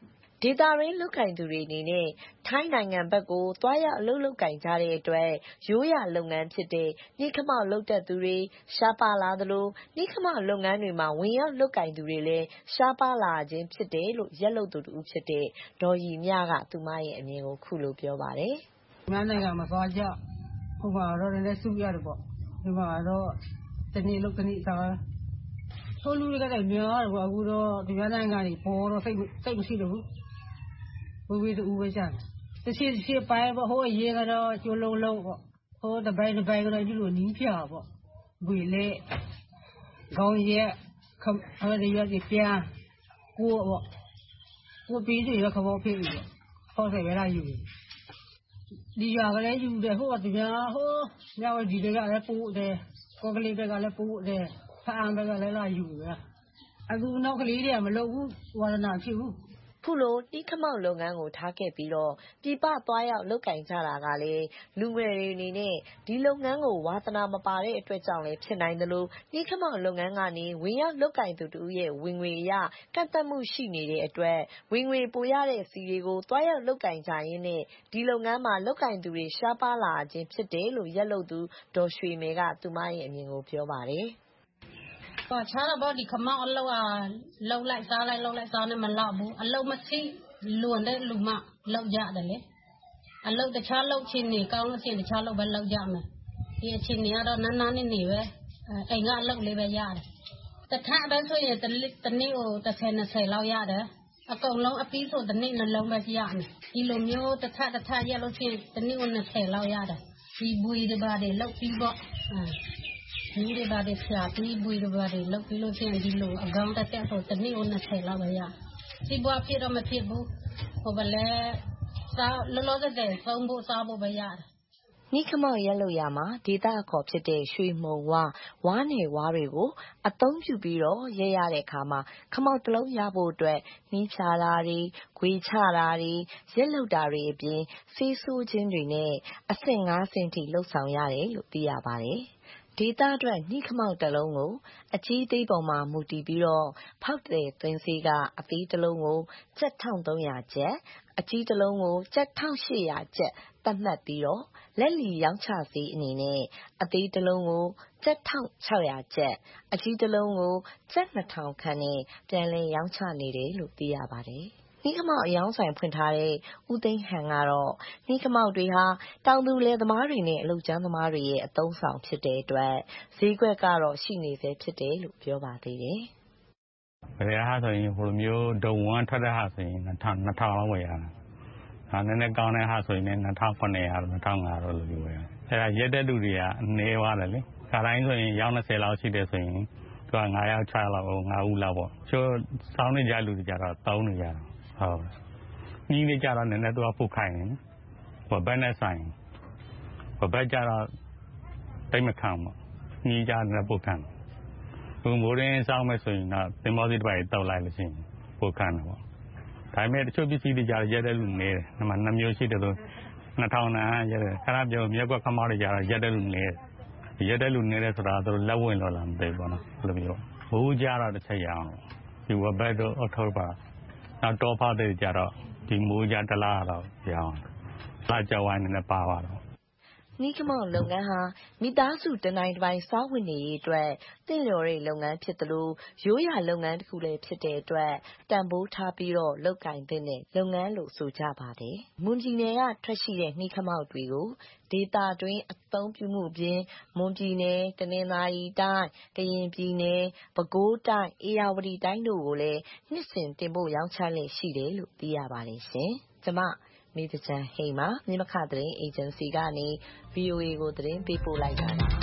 ဒေသရင်းလုပ်ကင်သူတွေအနေနဲ့ထိုင်းနိုင်ငံဘက်ကိုသွားရောက်အလုပ်လုပ်ကင်ကြတဲ့အတွက်ရိုးရာလုပ်ငန်းဖြစ်တဲ့နှီးခမောက်လုပ်တတ်သူတွေရှားပါလာသလိုနှီးခမောက်လုပ်ငန်းတွေမှာဝင်ရောက်လုပ်ကင်သူတွေလည်းရှားပါလာခြင်းဖြစ်တယ်လို့ရက်လုပ်သူတူဖြစ်တဲ့ဒေါ်ရီမြကသူမရဲ့အမြင်ကိုခုလိုပြောပါတယ်။မြန်မာနိုင်ငံမှာသွားကြဟိုမှာတော့လည်းစုရတယ်ပေါ့ဒီမှာတော့တနေ့လုပ်တနေ့စားထိုးလူတွေကလည်းများတယ်ပေါ့အခုတော့ဒီနိုင်ငံတွေပေါ်တော့စိတ်မရှိတော့ဘူးဝေးတူပဲရှာတရှိပိုင်းပေါ့ဟိုရေကတော့ကျလုံးလုံးပေါ့ဟိုတပိုင်းကတော့ဒီလိုနီးပြပေါ့ဘွေလေခေါင်းရက်အဲ့ဒီရက်ပြကိုပေါ့ကိုပြီးစီရခဘောဖြစ်ပြီပေါ့ခေါ်တယ်ရယူဒီရကလည်းယူတယ်ဟိုကဒီများဟိုညဝဒီတွေကလည်းပို့တယ်ကိုကလေးတွေကလည်းပို့တယ်ဖားအံကလည်းလာယူတယ်အခုနောက်ကလေးတွေကမလုပ်ဘူးဝါဒနာဖြစ်ဘူးခုလိုနှီးခမောက်လုပ်ငန်းကိုထားခဲ့ပြီးတော့ပြပသွားရောက်လုပ်ကင်ကြတာကလည်းလူငယ်တွေအနေနဲ့ဒီလုပ်ငန်းကိုဝါသနာမပါတဲ့အတွက်ကြောင့်လည်းဖြစ်နိုင်တယ်လို့နှီးခမောက်လုပ်ငန်းကနေဝင်ရောက်လုပ်ကင်သူတို့ရဲ့ဝင်ငွေအရကန့်သက်မှုရှိနေတဲ့အတွက်ဝင်ငွေပိုရတဲ့စီတွေကိုသွားရောက်လုပ်ကင်ကြရင်းနဲ့ဒီလုပ်ငန်းမှာလုပ်ကင်သူတွေရှားပါလာခြင်းဖြစ်တယ်လို့ရက်လုပ်သူဒေါ်ရွှေမယ်ကသူမရဲ့အမြင်ကိုပြောပါတယ်ချားတော့ဒီခမောက်အလုပ်လှုပ်လိုက်စားနဲ့မလောက်ဘူးအလုပ်မရှိလွန်တဲ့လူမလောက်ရတယ်လေအလုပ်တခြားလုပ်ချင်းနေကောင်းလို့ရှိရင်တခြားလုပ်ပဲလောက်ကြမယ်ဒီအချင်းနေကတော့နားနေပဲအိမ်ကအလုပ်လေးပဲရတယ်တထပဲဆိုရင်တနေ့ကို30-20လောက်ရတယ်အကုန်လုံးအပြီးဆိုတနေ့နှလုံးပဲရမယ်ဒီလိုမျိုးတထရက်လို့ရှိရင်တနေ့ကို20လောက်ရတယ်ဒီဘွေတွေပါတွေလောက်ပြီးပေါ့ဒီတွေပါတွေဖြာပြီးဘွေတွေပါတွေလောက်ပြီးလို့ရှိရင်ဒီလိုအကောင်တက်ဆိုတနေ့ကို20လောက်ပဲရစီးပွားဖြစ်တော့မဖြစ်ဘူးဟိုဘလဲစားလောတဲ့သုံးဖို့စားဖို့ပဲရတယ်နှီးခမောက်ရက်လို့ရမှာဒေသအခေါ်ဖြစ်တဲ့ရွှေမုံဝါနယ်ဝါတွေကိုအသုံးပြုပြီးတော့ရက်ရတဲ့အခါမှာခမောက်တစ်လုံးရဖို့အတွက်နှီးဖြာတာတွေခွေချတာတွေရက်လုပ်တာတွေအပြင်ဆေးဆိုးခြင်းတွေနဲ့အဆင့်5ဆင့်ထိလှုပ်ဆောင်ရတယ်လို့သိရပါတယ်ဒေသအတွက်နှီးခမောက်တစ်လုံးကိုအကြီးသေးပုံမှာမူတည်ပြီးတော့ဖောက်တဲ့သွင်းစေးကအသေးတစ်လုံးကိုကျပ်1300ကျပ်အကြီးတစ်လုံးကိုကျပ်1800ကျပ်သတ်မှတ်ပြီးတော့လက်လီရောင်းချစေးအနေနဲ့အသေးတစ်လုံးကိုကျပ်1600ကျပ်အကြီးတစ်လုံးကိုကျပ်2000ခန့်နဲ့ပြန်လည်ရောင်းချနေတယ်လို့သိရပါတယ်နှီးခမောက်အယောင်းဆိုင်ဖွင့်ထားတဲ့ဦးသိန်းဟန်ကတော့နှီးခမောက်တွေဟာတောင်သူလယ်သမားတွေနဲ့အလုပ်ကျန်းသမားတွေရဲ့အသုံးဆောင်ဖြစ်တဲ့အတွက်ဈေးကွက်ကတော့ရှိနေသေးဖြစ်တယ်လို့ပြောပါသေးတယ်။ဘယ်ဟာဆိုရင်ဟိုမျိုးဒုံဝမ်းထွက်တဲ့ဟာဆိုရင်2000လောက်ဝယ်ရတယ်။ဟာနည်းနည်းကောင်းတဲ့ဟာဆိုရင်လည်း2900 2500လို့ပြောရတယ်။အဲဒါရက်တဲ့လူတွေကအနေသွားတယ်လေ။ခါတိုင်းဆိုရင်ရောင်း20လောက်ရှိတယ်ဆိုရင်သူက9ယောက်6လောက်9ဦးလောက်ပေါ့။ချို့စောင်းနေကြလူတွေကြတော့3နေကြတယ်ဟုတ်နီးနေကြတော့နည်းနည်းတော့ပုတ်ခိုင်းနေဘဘနဲ့ဆိုင်ဘဘကြတော့တိတ်မခံဘူးနီးကြတယ်ပုတ်ခံဘုံမိုးရင်းစောင်းမဲ့ဆိုရင်တော့သင်္ဘောစီတစ်ပိုက်တောက်လိုက်လို့ရှိရင်ပုတ်ခံတယ်ပေါ့ဒါပေမဲ့တချို့ပစ္စည်းတွေကြတော့ရက်တဲ့လူနေတယ်ဒီမှာ2မျိုးရှိတယ်လို့2000နာရက်တယ်ခဏပြောမြက်ကွက်ခမောက်တွေကြတော့ရက်တဲ့လူနေတယ်ရက်တဲ့လူနေတဲ့ဆိုတာသူလက်ဝင်တော့လာမသိဘူးပေါ့နော်ဘယ်လိုမျိုးမိုးကြတော့တစ်ချက်ရအောင်ဒီဝဘက်တော့အထောက်ပါနောက်တော့ဖောက်တဲ့ကြတော့ဒီမိုးကြတလားတော့ရအောင်လာကြဝိုင်းနဲ့ပါပါတော့နှီးခမောက်လုပ်ငန်းဟာမိသားစုတနိုင်တစ်ပိုင်းစားဝတ်နေရေးအတွက်တင့်လျော်တဲ့လုပ်ငန်းဖြစ်သလိုရိုးရာလုပ်ငန်းတစ်ခုလည်းဖြစ်တဲ့အတွက်တန်ဖိုးထားပြီးတော့လုပ်ကင်တဲ့လုပ်ငန်းလို့ဆိုကြပါတယ်။မွန်ပြည်နယ်ကထွက်ရှိတဲ့နှီးခမောက်တွေကိုဒေသတွင်းအသုံးပြုမှုပြင်မွန်ပြည်နယ်တနင်္သာရီတိုင်းကရင်ပြည်နယ်ပဲခူးတိုင်းအေရဝတီတိုင်းတို့ကိုလည်းနှစ်စဉ်တင်ပို့ရောင်းချလျက်ရှိတယ်လို့သိရပါတယ်ရှင်။ကျွန်မမိသချန်ဟိမှာမြမခသတင်းအေဂျင်စီကနေ VOA ကိုသတင်းပေးပို့လိုက်တာပါ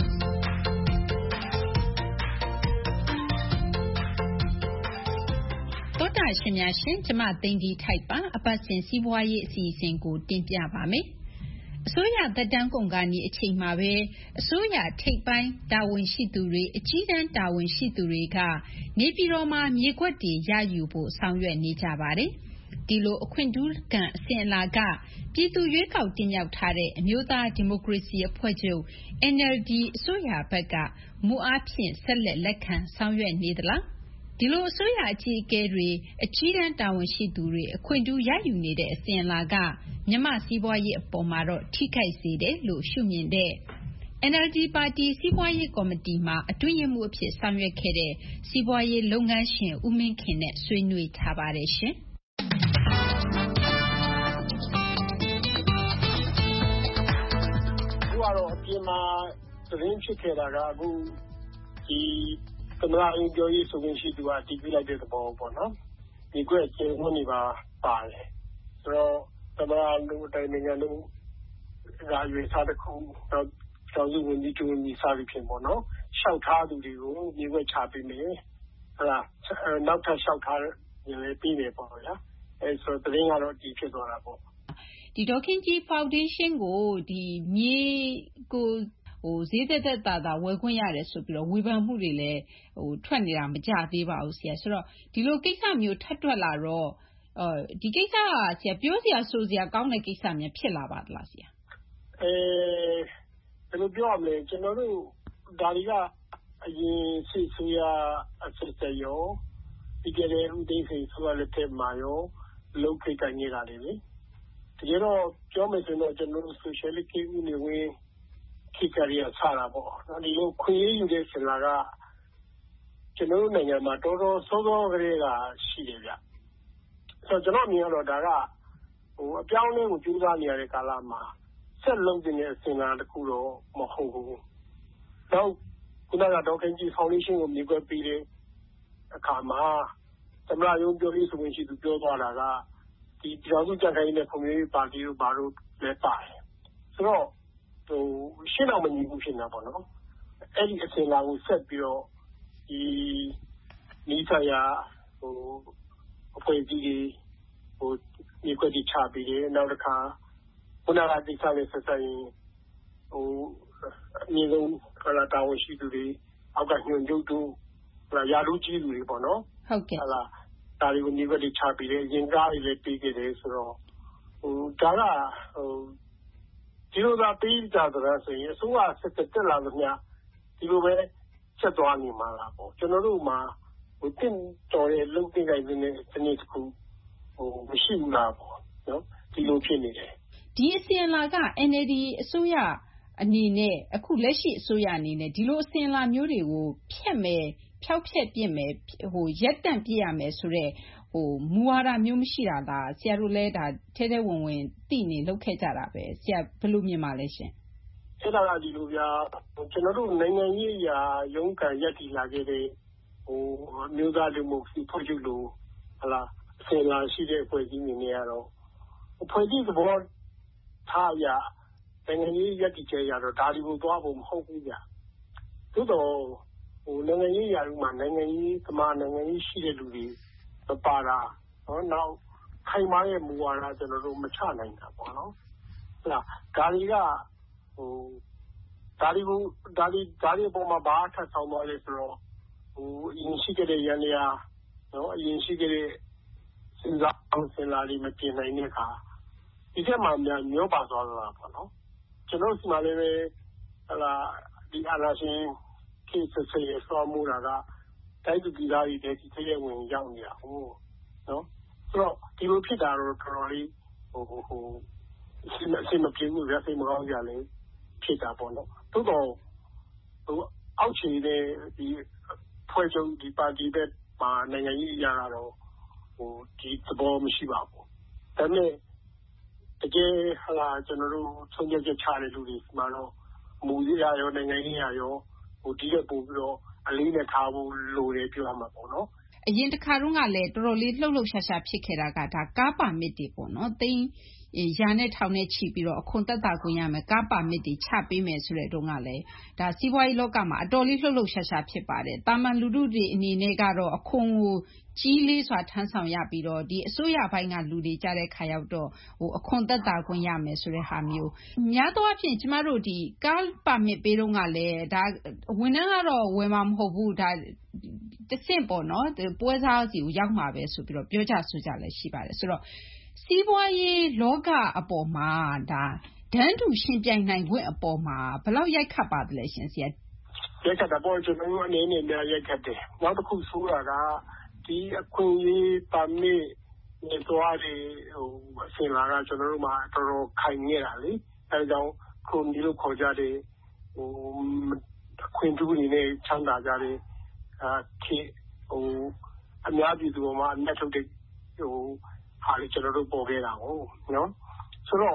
တောတာရှင်များရှင်ကျမသိန်းဒီထိုက်ပါအပတ်စဉ်စီးပွားရေးအစီအစဉ်ကိုတင်ပြပါမယ်အစိုးရသက်တမ်းကုန်ကနေအချိန်မှာပဲအစိုးရထိပ်ပိုင်းတာဝန်ရှိသူတွေအကြီးတန်းတာဝန်ရှိသူတွေကနေပြည်တော်မှာမြေကွက်တွေရယူဖို့ဆောင်ရွက်နေကြပါတယ်ဒီလိုအခွင့်ထူးခံအစဉ်အလာကပြည်သူရွေးကောက်တင်မြှောက်ထားတဲ့အမျိုးသားဒီမိုကရေစီအဖွဲ့ချုပ် NLD အစိုးရဘက်ကမူအားဖြင့်ဆက်လက်ခံဆောင်ရွက်နေသလားဒီလိုအစိုးရအကြီးအကဲတွေအကြီးတန်းတာဝန်ရှိသူတွေအခွင့်ထူးရယူနေတဲ့အစဉ်အလာကမြန်မာစီးပွားရေးအပေါ်မှာတော့ထိခိုက်စေတယ်လို့ရှုမြင်တဲ့ NLD ပါတီစီးပွားရေးကော်မတီမှာအတွင်းရေးမှူးအဖြစ်ဆောင်ရွက်ခဲ့တဲ့စီးပွားရေးလုပ်ငန်းရှင်ဦးမင်းခင်နဲ့ဆွေးနွေးထားပါတယ်ရှင်။အခုကတော့အပြင်မှာသတင်းဖြစ်ခဲ့တာကအခုဒီသမ္မတအင်ပြောရေးဆိုရင်ရှိသူကအတည်ပြုလိုက်တဲ့သဘောပေါ့နော်။ဒီကွက်ကျေဝန်းနေပါပါတယ်။ဆိုတော့သမ္မတတို့တိုင်နိုင်ငံတို့ရာရွေးစားတစ်ခုတော့ကျောင်းစုဝင်ကြီးတူဝင်ကြီးစားပြီးဖြစ်ပေါ့နော်။ရှောက်ထားသူတွေကိုမြေွက်ချပေးမယ်။ဟုတ်လား။နောက်ထပ်ရှောက်ထားရင်လည်းပြီးမယ်ပေါ့ဗျာ။ဆိုတော့သတင်းကတော့ဒီဖြစ်သွားတာပေါ့။ဒီဒေါ်ခင်ကြည်ဖောင်ဒေးရှင်းကိုဒီမြေကိုဈေးသက်သက်သာဝယ်ခွင့်ရတယ်ဆိုပြီးတော့ဝေဖန်မှုတွေလည်းထွက်နေတာမကြသေးပါဘူးဆရာဆိုတော့ဒီလိုကိစ္စမျိုးထပ်ထွက်လာတော့ဒီကိစ္စကဆရာပြောစရာဆိုစရာကောင်းတဲ့ကိစ္စများဖြစ်လာပါသလားဆရာဘယ်လိုပြောရမလဲကျွန်တော်တို့ဒါတွေကအရင်စစ်ဆိုရအစစ်စရောဒီကနေ့ဦးသိန်းစိန်ဆိုရလက်ထက်မှာရောလုတ်ခိတ်ကိုင်းနေတာလေတကယ်တော့ပြောမယ်ဆိုတော့ကျွန်တော်တို့ socialist ကိဦးနေဝင်ခိကရီအစားတာပေါ့နော်ဒီလိုခွင့်ရယူတဲ့စင်လာကကျွန်တော်တို့နိုင်ငံမှာတော်တော်စောစောကလေးကရှိတယ်ဗျဆိုတော့ကျွန်တော်မြင်ရတော့ဒါကအပြောင်းအလဲကိုကြိုးစားနေရတဲ့ကာလမှာဆက်လုံးတင်တဲ့အစင်လာတစ်ခုတော့မဟုတ်ဘူးတော့ခုနကဒေါက်ခင်ကြီးဖောင်ဒေးရှင်းကိုမြေကွက်ပေးတဲ့အခါမှာသမ္မတရုံးပြောရေးဆိုရင်ရှိသူပြောသွားတာကဒီကျောင်းစုကြံခိုင်းတဲ့ကွန်မြူနတီပါတီတို့ဘာလို့လဲပါတယ်ဆိုတော့ရှင်းအောင်မညီဘူးဖြစ်နေတာပေါ့နော်အဲ့ဒီအစင်လာကိုဆက်ပြီးတော့ဒီမိသားရအဖွဲ့အစည်းတွေမြေကွက်တွေချပြီးတယ်နောက်တစ်ခါခုနကတိကျတဲ့ဆက်ဆက်ရင်အမြင့်ဆုံးတာဝန်ရှိသူတွေအောက်ကညွှန်ချုပ်တို့ရာလူကြီးသူတွေပေါ့နော်ဟုတ်ကဲ့ဒါတွေကိုမြေကွက်တွေချပြီးတယ်ရင်ကားတွေလည်းပေးခဲ့တယ်ဆိုတော့ဒါကဒီလိုသာပေးကြတာဆိုရင်အစိုးရဆက်တက်လာလို့များဒီလိုပဲဆက်သွားနေမှာလားပေါ့ကျွန်တော်တို့မှာတင်တော်ရဲ့လုံတင်တိုင်းနဲ့စနစ်တစ်ခုမရှိဘူးလားပေါ့နော်ဒီလိုဖြစ်နေတယ်ဒီအစဉ်အလာက NLD အစိုးရအနေနဲ့အခုလက်ရှိအစိုးရအနေနဲ့ဒီလိုအစဉ်အလာမျိုးတွေကိုဖျက်မယ်ဖျောက်ဖျက်ပြစ်မယ်ရက်တန့်ပြစ်ရမယ်ဆိုတော့မူဝါဒမျိုးမရှိတာလားဆရာတို့လည်းဒါထဲထဲဝင်ဝင်သိနေလောက်ခဲ့ကြတာပဲဆရာဘယ်လိုမြင်ပါလဲရှင်အဲ့ဒါကဒီလိုဗျာကျွန်တော်တို့နိုင်ငံရေးအရာရုန်းကန်ရက်တည်လာခဲ့တဲ့မျိုးသားဒီမိုကရေစီဖွဲ့ချုပ်လို့ဟလာအစဉ်လာရှိတဲ့အဖွဲ့အစည်းတွေနဲ့ကတော့အဖွဲ့အစည်းသဘောထားရနိုင်ငံရေးရက်တည်ချက်ရတော့ဒါဒီကိုသွားဖို့မဟုတ်ဘူးဗျာသို့တော့နိုင်ငံရေးအရာတွေမှာနိုင်ငံရေးသမားနိုင်ငံရေးရှိတဲ့လူတွေမပါတာနောက်ခိုင်မာရဲ့မူဝါဒကျွန်တော်တို့မချနိုင်တာပေါ့နော်ဟုတ်လားဒါတွေကဒါတွေပေါ်မှာဘာထပ်ဆောင်သွားလဲဆိုတော့အရင်ရှိခဲ့တဲ့ရန်ရာနော်အရင်ရှိခဲ့တဲ့စဉ်းစားအောင်စဉ်းလာလေးမပြင်နိုင်တဲ့အခါဒီချက်မှများမျောပါသွားတာပေါ့နော်ကျွန်တော်စီမလေးပဲဟလာဒီအလားရှင်ကိစ္စစေရဆောမှုတာကတိုက်သူပြည်သားတွေဒီထဲထဲဝင်ရောက်နေတာဟုတ်နော်ဆိုတော့ဒီလိုဖြစ်တာတော့တော်တော်လေးစိတ်မပြေဘူးရစိတ်မကောင်းကြလေဖြစ်တာပေါ့နော်သို့တော့အောက်ခြေတဲ့ဒီဖွဲ့ချုပ်ဒီပါတီပဲမှာနိုင်ငံရေးအရာတော့ဒီသဘောမရှိပါဘူးဒါပေမဲ့တကယ်ဟာလာကျွန်တော်တို့ဆုံးဖြတ်ချက်ချတဲ့လူတွေမှာတော့မူရရောနိုင်ငံရေးအရာရောဒီရက်ပို့ပြီးတော့အလေးနဲ့ထားဖို့လိုတယ်ပြောရမှာပေါ့နော်အရင်တစ်ခါတုန်းကလည်းတော်တော်လေးလှုပ်လှုပ်ရှားရှားဖြစ်ခဲ့တာကဒါကားပါမစ်တွေပေါ့နော်သိန်းရာနဲ့ထောင်နဲ့ချီပြီးတော့အခွန်သက်သာခွင့်ရမယ်ကားပါမစ်တွေချပေးမယ်ဆိုတဲ့တုန်းကလည်းဒါစီးပွားရေးလောကမှာအတော်လေးလှုပ်လှုပ်ရှားရှားဖြစ်ပါတယ်တာမန်လူထုတွေအနေနဲ့ကတော့အခွန်ကိုကြီးလေးစွာထမ်းဆောင်ရပြီးတော့ဒီအစိုးရဘိုင်းကလူတွေကြတဲ့ခါရောက်တော့အခွန်သက်သာခွင့်ရမယ်ဆိုတဲ့ဟာမျိုးများသောအားဖြင့်ကျမတို့ဒီကားပါမစ်ပေးတော့ကလည်းဒါဝန်ထမ်းကတော့ဝယ်မှာမဟုတ်ဘူးဒါတဆင့်ပေါ့နော်ပွဲစားစီကိုရောက်မှာပဲဆိုပြီးတော့ပြောကြဆိုကြလည်းရှိပါတယ်ဆိုတော့စီးပွားရေးလောကအပေါ်မှာဒါတန်းတူရှင်ပြိုင်နိုင်ခွင့်အပေါ်မှာဘယ်လောက်ရိုက်ခတ်ပါသလဲရှင်ဆရာရိုက်ခတ်တာပေါ့ကျွန်တော်တို့အနေနဲ့များရိုက်ခတ်တယ်နောက်တစ်ခုဆိုတာကဒီအခွင့်အရေးပါမစ်နေသွားတယ်အစင်လာကကျွန်တော်တို့မှာတော်တော်ခိုင်နေတာလေအဲဒါကြောင့်ခုန်ဒီလိုခေါ်ကြတယ်အခွင့်အရေးနဲ့ချမ်းသာကြတယ်ခေအများပြည်သူမှာအမျက်ထုတ်တဲ့ဟာလေကျွန်တော်တို့ပေါ်ခဲ့တာဟုတ်နော်ဆိုတော့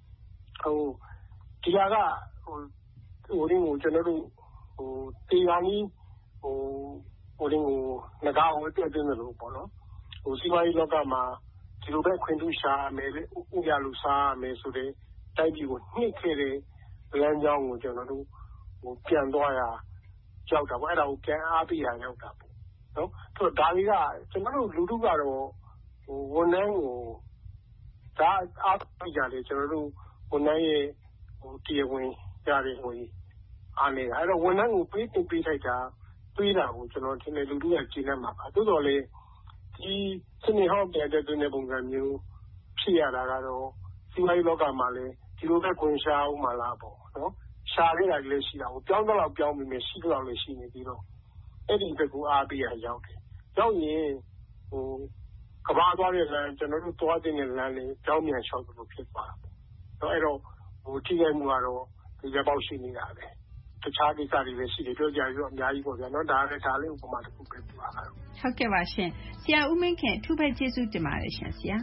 ဒီဟာကရင်းကိုကျွန်တော်တို့တေးကောင်းကြီးရင်းကိုငကားကိုပြည့်ပြည့်လို့ပေါ့နော်စီးပွားရေးလောကမှာဒီလိုပဲခွင့်ပြုရှာမယ်ဥရလူစားမယ်ဆိုတဲ့တိုက်ပြည်ကိုနှိမ့်ခဲ့တဲ့လမ်းကြောင်းကိုကျွန်တော်တို့ပြန်သွားရကြောက်တာပေါ့အဲ့ဒါကိုပြန်အားပေးရရောက်တာပေါ့နော်ဆိုတော့ဒါတွေကကျွန်တော်တို့လူထုကတော့ဝန်ထမ်းကိုဒါအားပေးကြတယ်ကျွန်တော်တို့ဝန်ထမ်းရဲ့တရားဝင်ရတဲ့ဟိုအားနေတာအဲ့တော့ဝန်ထမ်းကိုပေးတင်ပေးလိုက်တာပေးတာကိုကျွန်တော်ထင်တယ်လူထုကကျေနပ်မှာပါသို့တော်လည်းဒီစနေဟောင်းပြတဲ့တွင်တဲ့ပုံစံမျိုးဖြစ်ရတာကတော့စီးပွားရေးလောကမှာလည်းဒီလိုပဲခွင့်ရှာအောင်မလားပေါ့နော်ရှာရတာလည်းရှိတာကိုပြောင်းတော့ပြောင်းပြီးမရှိတော့လည်းရှိနေပြီးတော့အဲ့ဒီဘက်ကိုအားပေးရရောက်တယ်ရောက်ရင်ကဘာသွားတဲ့လမ်းကျွန်တော်တို့သွားတဲ့လမ်းလေးကြောင်းမြန်လျှောက်လို့ဖြစ်သွားတာပေါ့အဲ့တော့ထိခိုက်မှုကတော့ဒီကြပေါက်ရှိနေတာပဲတခြားကိစ္စတွေလည်းရှိတယ်ပြောကြရတော့အများကြီးပေါ့ဗျာနော်ဒါလည်းဥပမာတစ်ခုပဲပြပါတော့ဟုတ်ကဲ့ပါရှင်ဆရာဦးမင်းခင်အထူးပဲကျေးဇူးတင်ပါတယ်ရှင်ဆရာ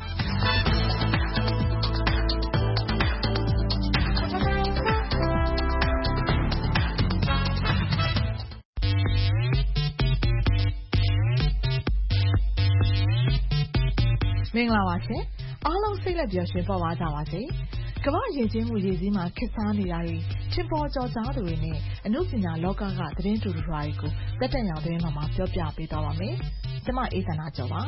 မင်္ဂလာပါရှင်အားလုံးစိတ်လက်ပျော်ရွှင်ပေါ်ပါကြပါစေကမ္ဘာယဉ်ကျေးမှုရည်စည်းမှာခေတ်စားနေတာတွေချစ်ပေါ်ကြော်ကြားသူတွေနဲ့အနုပညာလောကကသတင်းတူတူတွေကိုတက်တက်ရောင်သတင်းမှာပြောပြပေးသွားပါမယ်။ကျွန်မအေးသန္တာကျော်ပါ။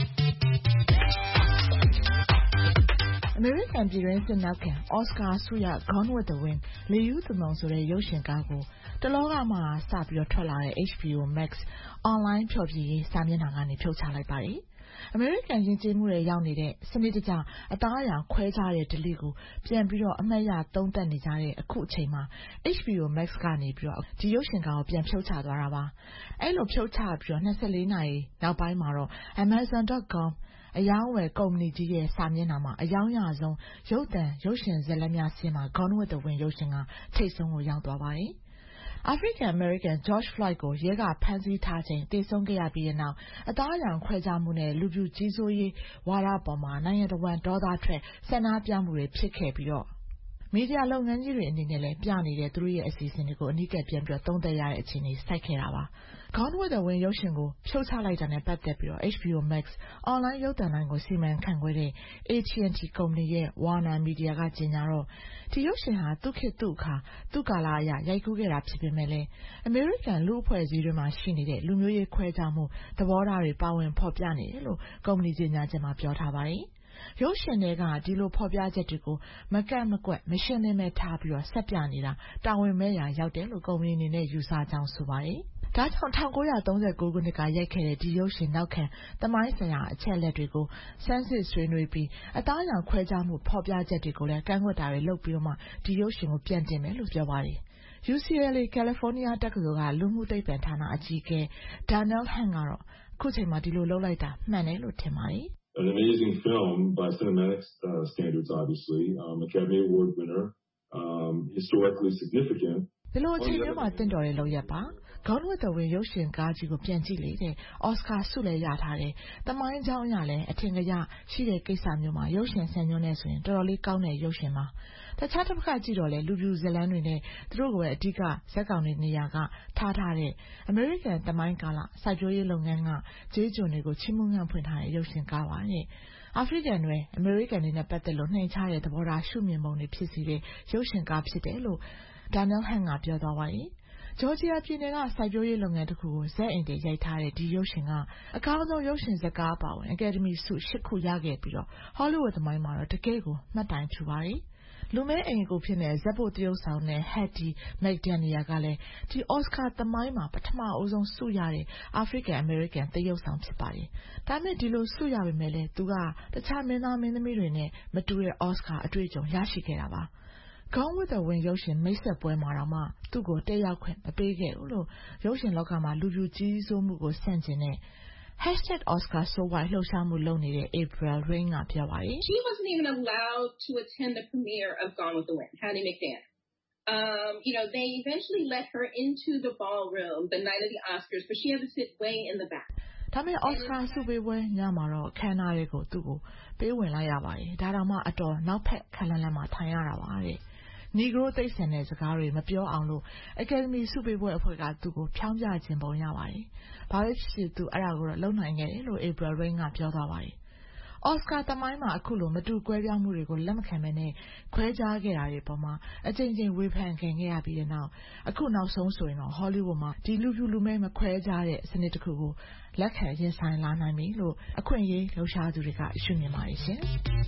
အမေရိကန်ပြည်တွင်းစစ်နောက်ခံအော်စကာဆုရ Gone with the Wind လေယူးသမုံဆိုတဲ့ရုပ်ရှင်ကားကိုတလောကမှစပြီးထွက်လာတဲ့ HBO Max online ဖျော်ဖြေရေးစာမျက်နှာကနေဖြုတ်ချလိုက်ပါတယ်။အမေရိကန်ယဉ်ကျေးမှုတွေရောက်နေတဲ့စနစ်တကျအသားအရောင်ခွဲခြားတဲ့ဓလေ့ကိုပြန်ပြီးတော့အမှတ်ရသုံးသပ်နေကြတဲ့အခုအချိန်မှာ HBO Max ကနေပြီးတော့ဒီရုပ်ရှင်ကားကိုပြန်ဖြုတ်ချသွားတာပါအဲ့လိုဖြုတ်ချပြီးတော့24နာရီနောက်ပိုင်းမှာတော့ Amazon.com အယောင်းဝယ်ကုမ္ပဏီကြီးရဲ့စာမျက်နှာမှာအယောင်းရဆုံးရုပ်သံရုပ်ရှင်ဇာတ်လမ်းများဆင်းမှာ Gone with the Wind ရုပ်ရှင်ကထိပ်ဆုံးကိုရောက်သွားပါတယ်African American George Floyd ကိုရဲကဖမ်းဆီးထားချိန်တေဆုံးခဲ့ရပြီးတဲ့နောက်အသားအရောင်ခွဲခြားမှုနဲ့လူပြူကြီးစိုးရေးဝါဒပေါ်မှာနိုင်ငံတော်ဝန်ဒေါသထွက်ဆန္ဒပြမှုတွေဖြစ်ခဲ့ပြီးတော့မီဒီယာလုပ်ငန်းကြီးတွေအနေနဲ့လည်းပြနေတဲ့သူတို့ရဲ့အစီအစဉ်တွေကိုအနီးကပ်ပြန်ပြီးသုံးသပ်ရတဲ့အခြေအနေစိုက်ခဲ့တာပါ။ Gone with the Wind ရုပ်ရှင်ကိုဖြုတ်ချလိုက်တာနဲ့ပတ်သက်ပြီးတော့ HBO Max အွန်လိုင်းရုပ်သံလိုင်းကိုစီမံခန့်ခွဲတဲ့ AT&T ကုမ္ပဏီရဲ့ Warner Media ကကြေညာတော့ဒီရုပ်ရှင်ဟာသူ့ခေတ်သူ့အခါသူ့ကာလအရရိုက်ကူးခဲ့တာဖြစ်ပေမဲ့လည်းအမေရိကန်လူ့အဖွဲ့အစည်းတွေမှာရှိနေတဲ့လူမျိုးရေးခွဲခြားမှုသဘောထားတွေပါဝင်ဖော်ပြနေတယ်လို့ကုမ္ပဏီကြေညာချက်မှာပြောထားပါတယ်။ရုပ်ရှင်တွေကဒီလိုဖော်ပြချက်တွေကိုမကန့်မကွက်မရှင်းလင်းပဲထားပြီးတော့ဆက်ပြနေတာတာဝန်မဲ့ရာရောက်တယ်လို့ကုမ္ပဏီအနေနဲ့ယူဆကြောင်းဆိုပါတယ်။ဒါကြောင့်1939ခုနှစ်ကရိုက်ခဲ့တဲ့ဒီရုပ်ရှင်နောက်ခံသမိုင်းဆိုင်ရာအချက်လက်တွေကိုစမ်းစစ်ဆွေးနွေးပြီးအသားအရောင်ခွဲခြားမှုဖော်ပြချက်တွေကိုလည်းကန့်ကွက်တာတွေလုပ်ပြီးတော့မှဒီရုပ်ရှင်ကိုပြန်တင်မယ်လို့ပြောပါတယ်။ UCLA California တက္ကသိုလ်ကလူမှုသိပ္ပံဌာနအကြီးအကဲ Daniel Hunt ကတော့အခုချိန်မှာဒီလိုလုပ်လိုက်တာမှန်တယ်လို့ထင်ပါတယ်။ An amazing film by cinematic standards, obviously. Academy Award winner, historically significant. ဒီလိုအချိန်မျိုးမှာတင့်တော်တဲ့လုပ်ရက်ပါ Gone with the Wind ရုပ်ရှင်ကားကြီးကိုပြန်ကြည့်လေတဲ့အော်စကာဆုလည်းရထားတယ်။သမိုင်းကြောင်းအရလည်းအထင်ကြီးရှိတဲ့ကိစ္စမျိုးမှာရုပ်ရှင်ဆန်ညွှန်းနေဆိုရင်တော်တော်လေးကောင်းတဲ့ရုပ်ရှင်ပါ။တခြားတစ်ခါကြည့်တော့လေလူပြူဇလန်းတွေနဲ့သူတို့ကိုအဓိကဇက်ကောင်တွေနေရာကထားတဲ့ American သမိုင်းကာလစိုက်ပျိုးရေးလုပ်ငန်းကကျေးကျွန်တွေကိုချီးမွမ်းငှံ့ဖွင့်ထားတဲ့ရုပ်ရှင်ကားပါတဲ့။ African တွေ American တွေနဲ့ပတ်သက်လို့နှိမ်ချတဲ့သဘောထားရှုမြင်ပုံတွေဖြစ်စီတဲ့ရုပ်ရှင်ကားဖြစ်တယ်လို့ Daniel Hunt ကပြောသွားပါတယ်။ဂျော်ဂျီယာပြည်နယ်ကစိုက်ပျိုးရေးလုပ်ငန်းတစ်ခုကိုဇက်အိမ်တွေရိုက်ထားတဲ့ဒီရုပ်ရှင်ကအကောင်းဆုံးရုပ်ရှင်ဇာတ်ကားပါဝင်အကယ်ဒမီဆု8ခုရခဲ့ပြီးတော့ Hollywood သမိုင်းမှာတော့တကယ်ကိုမှတ်တိုင်ထူပါတယ်။လူမဲအိမ်ကိုဖြစ်နေဇက်ဖို့တရုပ်ဆောင်တဲ့ Hattie McDaniel ကလည်းဒီ Oscar သမိုင်းမှာပထမအဦးဆုံးဆုရတဲ့ African American တရုပ်ဆောင်ဖြစ်ပါတယ်။ဒါမဲ့ဒီလိုဆုရပေမဲ့လည်းသူကတခြားမင်းသားမင်းသမီးတွေနဲ့မတူတဲ့ Oscar အတွေ့အကြုံရရှိခဲ့တာပါ။ Gone with the Wind ရုပ်ရှင်မိတ်ဆက်ပွဲမှာတော့မှသူ့ကိုတက်ရောက်ခွင့်မပေးခဲ့ဘူးလို့ရုပ်ရှင်လောကမှာလူပြူကြီးစိုးမှုကိုဆန့်ကျင်တဲ့ #Oscar So White လှုပ်ရှားမှုလုပ်နေတဲ့ April Rain ကပြောပါတယ် She wasn't even allowed to attend the premiere of Gone with the Wind, Hattie McDaniel. They eventually let her into the ballroom the night of the Oscars, but she had to sit way in the back. ဒါပေမဲ့ Oscar ဆုပေးပွဲညမှာတော့ခန်းနာတွေကိုသူ့ကိုပေးဝင်လိုက်ရပါတယ်ဒါတောင်မှအတော်နောက်ဖက်ခလန်းလန်းမှာထိုင်ရတာပါတဲ့ Negro သိပ်ဆန်တဲ့စကားတွေမပြောအောင်လို့ Academy ဆုပေးပွဲအဖွဲ့ကသူ့ကိုဖြောင်းပြခြင်းပုံရပါတယ်ဘာပဲဖြစ်ဖြစ်သူအဲ့ဒါကိုတော့လုံနိုင်ခဲ့တယ်လို့ April Rain ကပြောသွားပါတယ်Oscar တမိုင်းမှာအခုလိုမတူကွဲပြားမှုတွေကိုလက်မခံဘဲနဲ့ခွဲခြားခဲ့တာတွေပေါ်မှာအကြိမ်ကြိမ်ဝေဖန်ခံခဲ့ရပြီးတဲ့နောက်အခုနောက်ဆုံးဆိုရင်တော့ Hollywood မှာဒီလူပြူလူမဲမခွဲခြားတဲ့စနစ်တစ်ခုကိုလက်ခံရင်ဆိုင်လာနိုင်ပြီလို့အခွင့်အရေးလှုပ်ရှားသူတွေကရှုမြင်ပါတယ်ရှင်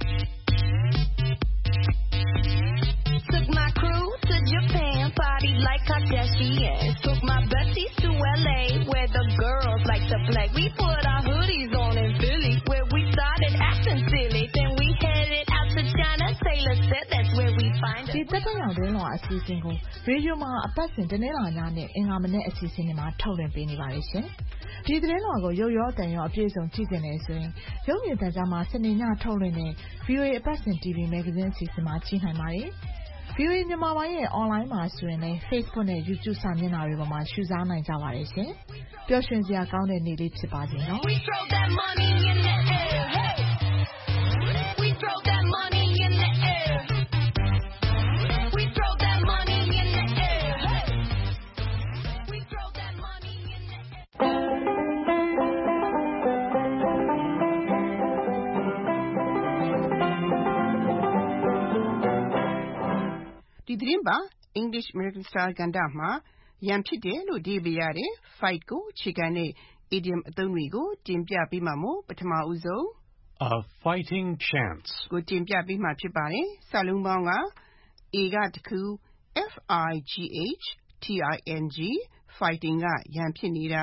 Took my crew to Japan, party like Kardashian. Took my besties to LA, where the girls like to play. We put our hoodies on in Philly, where we started acting silly. Then we headed out to China. Taylor said that's where we find us. ဒီတက်တဲ့အောင်တင်းလောအစီအစဉ်ကိုရေဒီယိုမှာအပတ်စဉ်တနေ့လာညနဲ့အင်္ဂါမနေ့အစီအစဉ်တွေမှာထုတ်လွှင့်ပေးနေပါတယ်ရှင်။ဒီသတင်းတော်ကိုရုပ်ရောတန်ရောအပြည့်စုံကြည့်နေတယ်ဆိုရင်ရုပ်မြင်သံကြားမှာစနေညထုတ်လွှင့်တဲ့ VOA အပတ်စဉ် TV Magazine အစီအစဉ်မှာကြည့်နိုင်ပါတယ်။ VOA မြန်မာပိုင်းရဲ့ online မှာဆိုရင်လည်း Facebook နဲ့ YouTube စာမျက်နှာတွေပေါ်မှာရှုစားနိုင်ကြပါတယ်ရှင်။ပျော်ရွှင်စရာကောင်းတဲ့နေ့လေးဖြစ်ပါစေနော်။ We throw that money in the air. Hey. We throw that money in the air. We throw that money in the air. Hey. We throw that money in the air. ဒီသတင်းပါ English American Style ကဏ္ဍမှာရန်ဖြစ်တယ်လို့ဒီပြရတဲ့ fight ကိုခြေခံတဲ့ idiom အသုံးတွေကိုတင်ပြပေးမှာမို့ပထမဦးဆုံး A fighting chance ကိုတင်ပြပေးမှာဖြစ်ပါတယ်စာလုံးပေါင်းက A ကတခု FIGHTING fighting ကရန်ဖြစ်နေတာ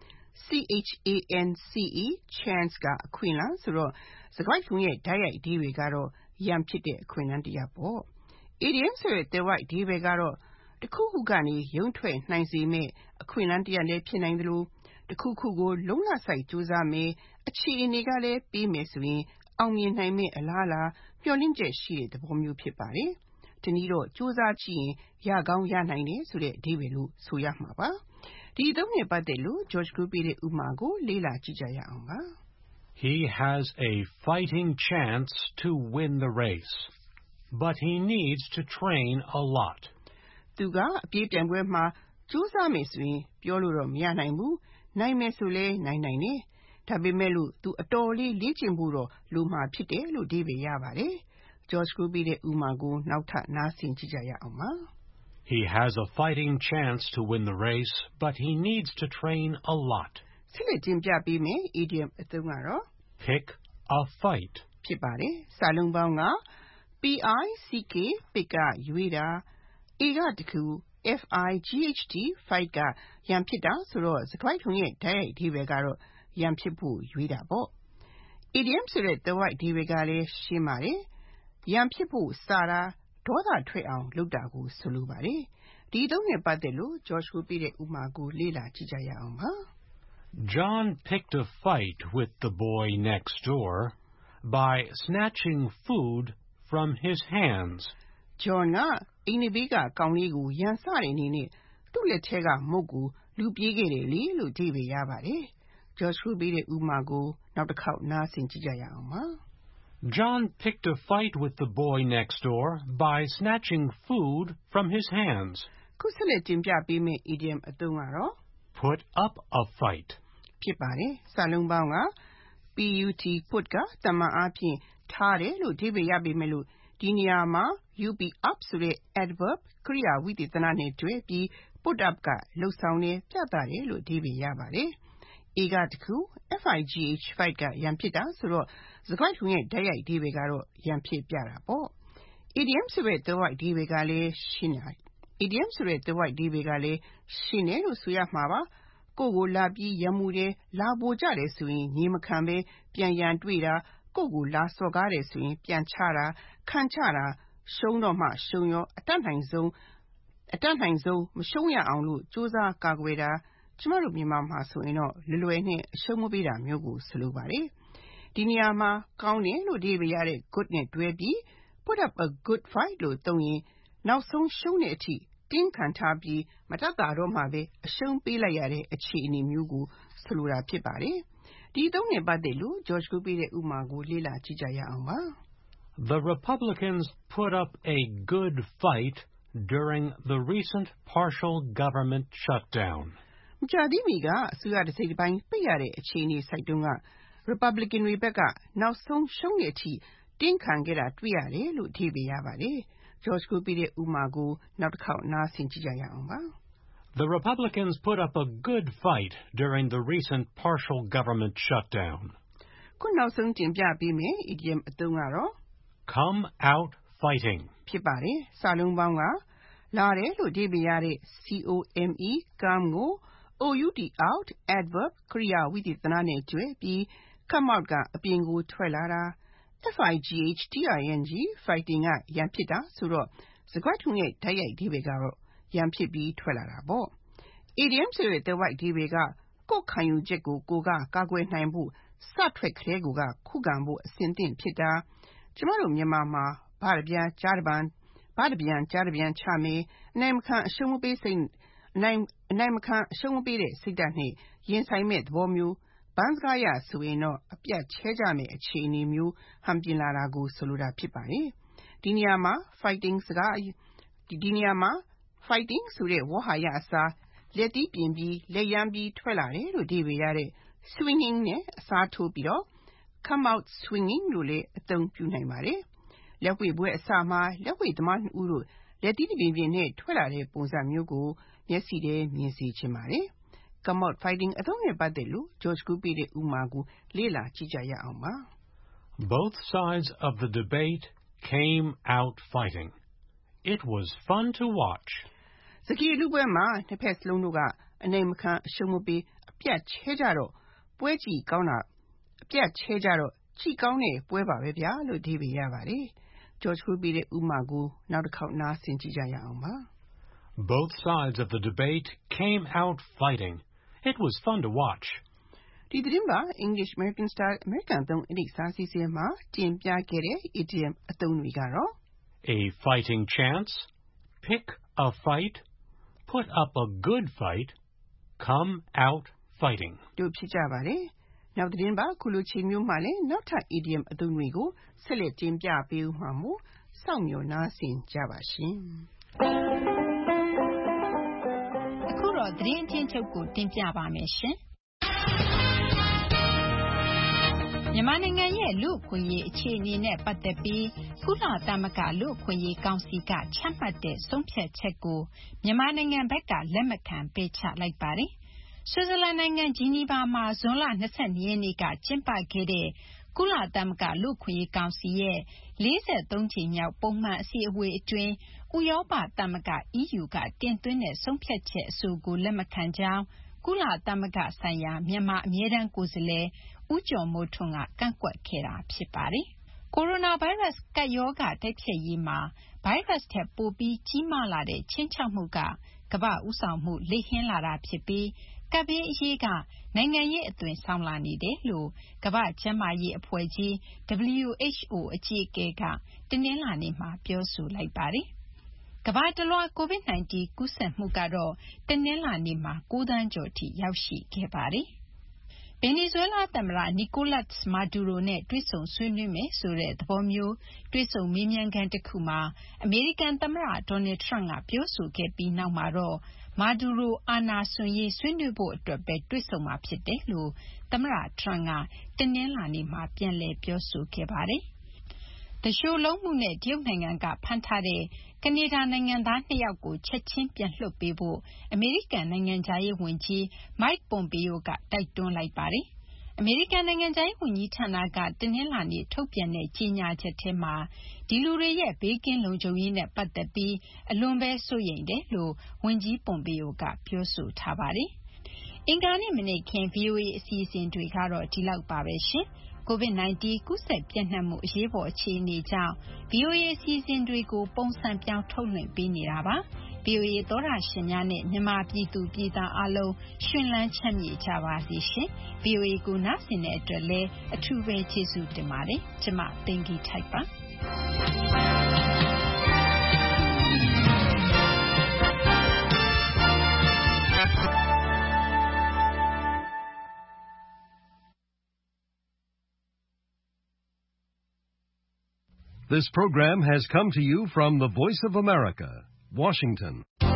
CHANCE chance ကအခွင့်အလမ်းဆိုတော့စကားခုံရဲ့ဓာတ်ရိုက်အဓိပ္ပာယ်ကတော့ရန်ဖြစ်တဲ့အခွင့်အလမ်းတရားပေါ့Idiom ဆိုတဲ့ the right ဒီပဲကတော့တခုခုကနေရုံထွက်နိုင်စေမဲ့အခွင့်အလမ်းတရားလည်းဖြစ်နိုင်တယ်လို့တခုခုကိုလုံးဝစိုက်ကြိုးစားမယ်အခြေအနေကလည်းပြီးမယ်ဆိုရင်အောင်မြင်နိုင်မဲ့အလားအလာမျှော်လင့်ချက်ရှိတဲ့သဘောမျိုးဖြစ်ပါတယ်။ဒီနည်းတော့ကြိုးစားကြည့်ရင်ရကောင်းရနိုင်တယ်ဆိုတဲ့အဓိပ္ပာယ်လို့ဆိုရမှာပါ။ဒီအသုံးနဲ့ပတ်သက်လို့ George Group ရဲ့ဥပမာကိုလေ့လာကြည့်ကြရအောင်ပါ။ He has a fighting chance to win the race.But he needs to train a lot. သူကအပြေးပြိုင်ပွဲမှာကြိုးစားမယ်ဆိုရင်ပြောလို့တော့မရနိုင်ဘူး။နိုင်မယ်ဆိုလဲနိုင်နိုင်တယ်။ဒါပေမဲ့လို့သူအတော်လေးလေ့ကျင့်ဖို့တော့လိုမှာဖြစ်တယ်လို့ဒီပဲရပါတယ်။ George Group ရဲ့ဥမာကိုနောက်ထပ်နားဆင်ကြည့်ကြရအောင်ပါ။ He has a fighting chance to win the race, but he needs to train a lot. ဆက်လက်တင်ပြပေးမယ် idiom အသုံးကတော့ pick a fight ဖြစ်ပါတယ်။စာလုံးပေါင်းကPick ကရွေးတာ A ကတခု Fight fight ကရန်ဖြစ်တာဆိုတော့စကားခုံရဲ့ဓာတ်ရိုက်အဓိပ္ပာယ်ကတော့ရန်ဖြစ်ဖို့ရွေးတာပေါ့။ Idiom ဆိုတဲ့ the right ဒီပဲကလည်းရှင်းပါတယ်။ရန်ဖြစ်ဖို့စားတာဒေါသထွက်အောင်လုပ်တာကိုဆိုလိုပါတယ်။ဒီအသုံးနဲ့ပတ်သက်လို့ George ကိုပြတဲ့ဥပမာကိုလေ့လာကြည့်ကြရအောင်ပါ။ John picked a fight with the boy next door by snatching food from his hands. John ကအိမ်နဘေးကကောင်လေးကိုရန်စတဲ့အနေနဲ့သူ့လက်ထဲကမုတ်ကိုလူပြေးခဲ့တယ်လေလို့ဒီပဲရပါတယ်။ George ကိုပြတဲ့ဥပမာကိုနောက်တစ်ခေါက်နားဆင်ကြည့်ကြရအောင်ပါ။ John picked a fight with the boy next door by snatching food from his hands. ခုဆက်လက်တင်ပြပေးမယ့် idiom အသုံးကတော့ put up a fight ဖြစ်ပါတယ်။စာလုံးပေါင်းက put ကတမန်အားဖြင့်ထားတယ်လို့ဒီပဲရပေမဲ့လို့ဒီနေရာမှာ up ဆိုတဲ့ adverb ကရိယာဝိသေသနနဲ့တွဲပြီး put up ကလှုပ်ဆောင်တယ်ပြသတယ်လို့ဒီပဲရပါတယ်။ A ကတခု fight ကရန်ဖြစ်တာဆိုတော့စကားခုံရဲ့ဓာတ်ရိုက်ဒီပဲကတော့ရန်ဖြစ်ပြတာပေါ့။ Idiom ဆိုတဲ့ the right ဒီပဲကလည်းရှင်းတယ်။ Idiom ဆိုတဲ့ the right ဒီပဲကလည်းရှင်းတယ်လို့ဆိုရမှာပါ။ကိုကိုလာပြီးရမှုတယ်လာပိုကြတယ်ဆိုရင်ညီမခံပဲပြန်ရန်တွေ့တာကိုကိုလာစော်ကားတယ်ဆိုရင်ပြန်ချတာခံချတာရှုံးတော့မှရှုံးရောအတတ်နိုင်ဆုံးမရှုံးရအောင်လို့စူးစမ်းကာကွယ်တာကျမတို့မြန်မာမှာဆိုရင်တော့လွယ်နဲ့အရှုံးမပေးတာမျိုးကိုဆိုလိုပါတယ်ဒီနေရာမှာကောင်းတယ်လို့အဓိပ္ပာယ်ရတဲ့ good နဲ့တွဲပြီး put up a good fight လို့သုံးရင်နောက်ဆုံးရှုံးတဲ့အထိတင်းခံထားပြီးမတတ်တာတော့မှပဲအရှုံးပေးလိုက်ရတဲ့အခြေအနေမျိုးကိုဆိုလိုတာဖြစ်ပါတယ်ဒီအသုံးနဲ့ပတ်သက်လို့ George ကိုပေးတဲ့ဥပမာကိုလေ့လာကြည့်ကြရအောင်ပါ The Republicans put up a good fight during the recent partial government shutdown. မကြာသေးမီကအစိုးရတစ်စိတ်တစ်ပိုင်းပိတ်ရတဲ့အခြေအနေစိုက်တုန်းက Republican တွေဘက်ကနောက်ဆုံးရှုံးတဲ့အထိတင်းခံခဲ့တာတွေ့ရတယ်လို့အဓိပ္ပာယ်ရပါတယ် George ကိုပေးတဲ့ဥပမာကိုနောက်တစ်ခေါက်နားဆင်ကြည့်ကြရအောင်ပါ The Republicans put up a good fight during the recent partial government shutdown. ခုနောက်ဆုံးတင်ပြပေးမယ် idiom အသုံးကတော့ come out fighting ဖြစ်ပါတယ်စာလုံးပေါင်းကလာတယ်လို့အဓိပ္ပာယ်ရတဲ့ come come ကို out adverb ကရိယာဝိသေသနနဲ့တွဲပြီး come out ကအပြင်ကိုထွက်လာတာ fighting fighting ကရန်ဖြစ်တာဆိုတော့စကားထုနဲ့တိုက်ရိုက်အဓိပ္ပာယ်ကတော့ရန်ဖြစ်ပြီးထွက်လာတာပေါ့ idiom ဆိုတဲ့ the right အဓိပ္ပာယ်ကကိုယ်ခံယူချက်ကိုကိုကကာကွယ်နိုင်ဖို့စထွက်ကလေးကိုကခုခံဖို့အစဉ်သင့်ဖြစ်တာကျမတို့မြန်မာမှာဘာတပြန်ကြားတပြန်ချမယ်အနိုင်မခံအရှုံးမပေးတဲ့စိတ်ဓာတ်နဲ့ရင်ဆိုင်မဲ့သဘောမျိုးဘန်းစကားရဆိုရင်တော့အပြတ်ချဲကြမယ်အခြေအနေမျိုးဟန်ပြင်လာတာကိုဆိုလိုတာဖြစ်ပါတယ်ဒီနေရာမှာ fighting ဆိုတဲ့ဝေါဟာရအစားလက်တီးပြင်ပြီးလက်ရမ်းပြီးထွက်လာတယ်လို့အဓိပ္ပာယ်ရတဲ့ swinging နဲ့အစားထိုးပြီးတော့ come out swinging လို့လည်းအသုံးပြုနိုင်ပါတယ်လက်ဝှေ့ပွဲအစမှာလက်ဝှေ့သမား2ဦးတို့လက်တီးပြင်ပြင်နဲ့ထွက်လာတဲ့ပုံစံမျိုးကိုမျက်စိထဲမြင်စေချင်ပါတယ် come out fighting အသုံးနဲ့ပတ်သက်လို့ George ကိုပေးတဲ့ဥပမာကိုလေ့လာကြည့်ကြရအောင်ပါ Both sides of the debate came out fighting. It was fun to watch. စကားလူပွဲမှာနှစ်ဖက်စလုံးတို့ကအနိုင်မခံအရှုံးမပေးအပြတ်ချဲကြတော့ပွဲကြည့်ကောင်းတဲ့ပွဲပါပဲဗျာလို့အဓိပ္ပာယ်ရပါတယ် George ကိုပေးတဲ့ဥပမာကိုနောက်တစ်ခေါက်နားဆင်ကြည့်ကြရအောင်ပါ Both sides of the debate came out fighting. It was fun to watch. ဒီသတင်းပါ English American Style American သုံးအဓိစာစီစဉ်မှာတင်ပြခဲ့တဲ့ idiom အသုံးတွေကတော့ A fighting chance, pick a fight, put up a good fight, come out fighting. တို့ဖြစ်ကြပါတယ်နောက်သတင်းပါခုလိုချိန်မျိုးမှလည်းနောက်ထပ် idiom အသုံးတွေကိုဆက်လက်တင်ပြပေးဦးမှာမို့စောင့်မျှော်နားဆင်ကြပါရှင်အခုတော့သတင်းအချင်းချုပ်ကိုတင်ပြပါမယ်ရှင်မြန်မာနိုင်ငံရဲ့လူ့အခွင့်အရေးအခြေအနေနဲ့ပတ်သက်ပြီးကုလသမဂ္ဂလူ့အခွင့်အရေးကောင်စီကချမှတ်တဲ့ဆုံးဖြတ်ချက်ကိုမြန်မာနိုင်ငံဘက်ကလက်မခံပယ်ချလိုက်ပါတယ်။ဆွစ်ဇာလန်နိုင်ငံဂျီနီဗာမှာဇွန်လ22ရက်နေ့ကကျင်းပခဲ့တဲ့ကုလသမဂ္ဂလူ့အခွင့်အရေးကောင်စီရဲ့43ကြိမ်မြောက်ပုံမှန်အစည်းအဝေးအတွင်းဥရောပသမဂ္ဂ EU ကတင်သွင်းတဲ့ဆုံးဖြတ်ချက်အဆိုကိုလက်မခံကြောင်းကုလသမဂ္ဂဆိုင်ရာမြန်မာအမြဲတမ်းကိုယ်စားလှယ်ဦးကျော်မိုးထွန်းကကန့်ကွက်ခဲ့တာဖြစ်ပါတယ်။ကိုရိုနာဗိုင်းရပ်စ်ကပ်ရောဂါတိုက်ဖျက်ရေးမှာဗိုင်းရပ်စ်ထက်ပိုပြီးကြီးမားလာတဲ့ခြိမ်းခြောက်မှုကကမ္ဘာ့ဦးဆောင်မှုလိမ်လည်လာတာဖြစ်ပြီးကပ်ဘေးအရေးကနိုင်ငံရေးအသွင်ဆောင်လာနေတယ်လို့ကမ္ဘာ့ကျန်းမာရေးအဖွဲ့ကြီး WHO အကြီးအကဲကတနင်္လာနေ့မှာပြောဆိုလိုက်ပါတယ်။ကမ္ဘာတလွှား COVID-19 ကူးစက်မှုကတော့တနင်္လာနေ့မှာ9သန်းကျော်ထိရောက်ရှိခဲ့ပါတယ်။ဗင်နီဇွဲလားသမ္မတနီကိုလတ်စ်မာဒူရိုနဲ့တွေ့ဆုံဆွေးနွေးမယ်ဆိုတဲ့သဘောမျိုးတွေ့ဆုံမေးမြန်းခန်းတစ်ခုမှာအမေရိကန်သမ္မတဒေါ်နယ်ထရန့်ကပြောဆိုခဲ့ပြီးနောက်မှာတော့မာဒူရိုအာဏာစွန့်ရေးဆွေးနွေးဖို့အတွက်ပဲတွေ့ဆုံမှာဖြစ်တယ်လို့သမ္မတထရန့်ကတနင်္လာနေ့မှာပြန်လည်ပြောဆိုခဲ့ပါတယ်။သူလျှိုလုံးမှုနဲ့တရုတ်နိုင်ငံကဖမ်းထားတဲ့ကနေဒါနိုင်ငံသား2ယောက်ကိုချက်ချင်းပြန်လွှတ်ပေးဖို့အမေရိကန်နိုင်ငံခြားရေးဝန်ကြီး Mike Pompeo ကတိုက်တွန်းလိုက်ပါတယ်။အမေရိကန်နိုင်ငံခြားရေးဝန်ကြီးဌာနကတနင်္လာနေ့ထုတ်ပြန်တဲ့ကြေညာချက်ထဲမှာဒီလူတွေရဲ့ဘေးကင်းလုံခြုံရေးနဲ့ပတ်သက်ပြီးအလွန်ပဲစိုးရိမ်တယ်လို့ဝန်ကြီး Pompeo ကပြောဆိုထားပါတယ်။အင်္ဂါနေ့မနေ့ခင် VOA အစီအစဉ်တွေကတော့ဒီလောက်ပါပဲရှင်။ COVID-19 ကူးစက်ပြန့်နှံ့မှုအရေးပေါ်အခြေအနေကြောင့် VOA အစီအစဉ်တွေကိုပုံစံပြောင်းထုတ်လွှင့်ပေးနေတာပါ။ VOA သောတာရှင်များနဲ့မြန်မာပြည်သူပြည်သားအားလုံးရှင်လန်းချမ်းမြေ့ကြပါစေရှင်။ VOA ကိုနားဆင်တဲ့အတွက်လည်းအထူးပဲကျေးဇူးတင်ပါတယ်။ကျမသိင်္ဂီထိုက်ပါ This program has come to you from the Voice of America, Washington.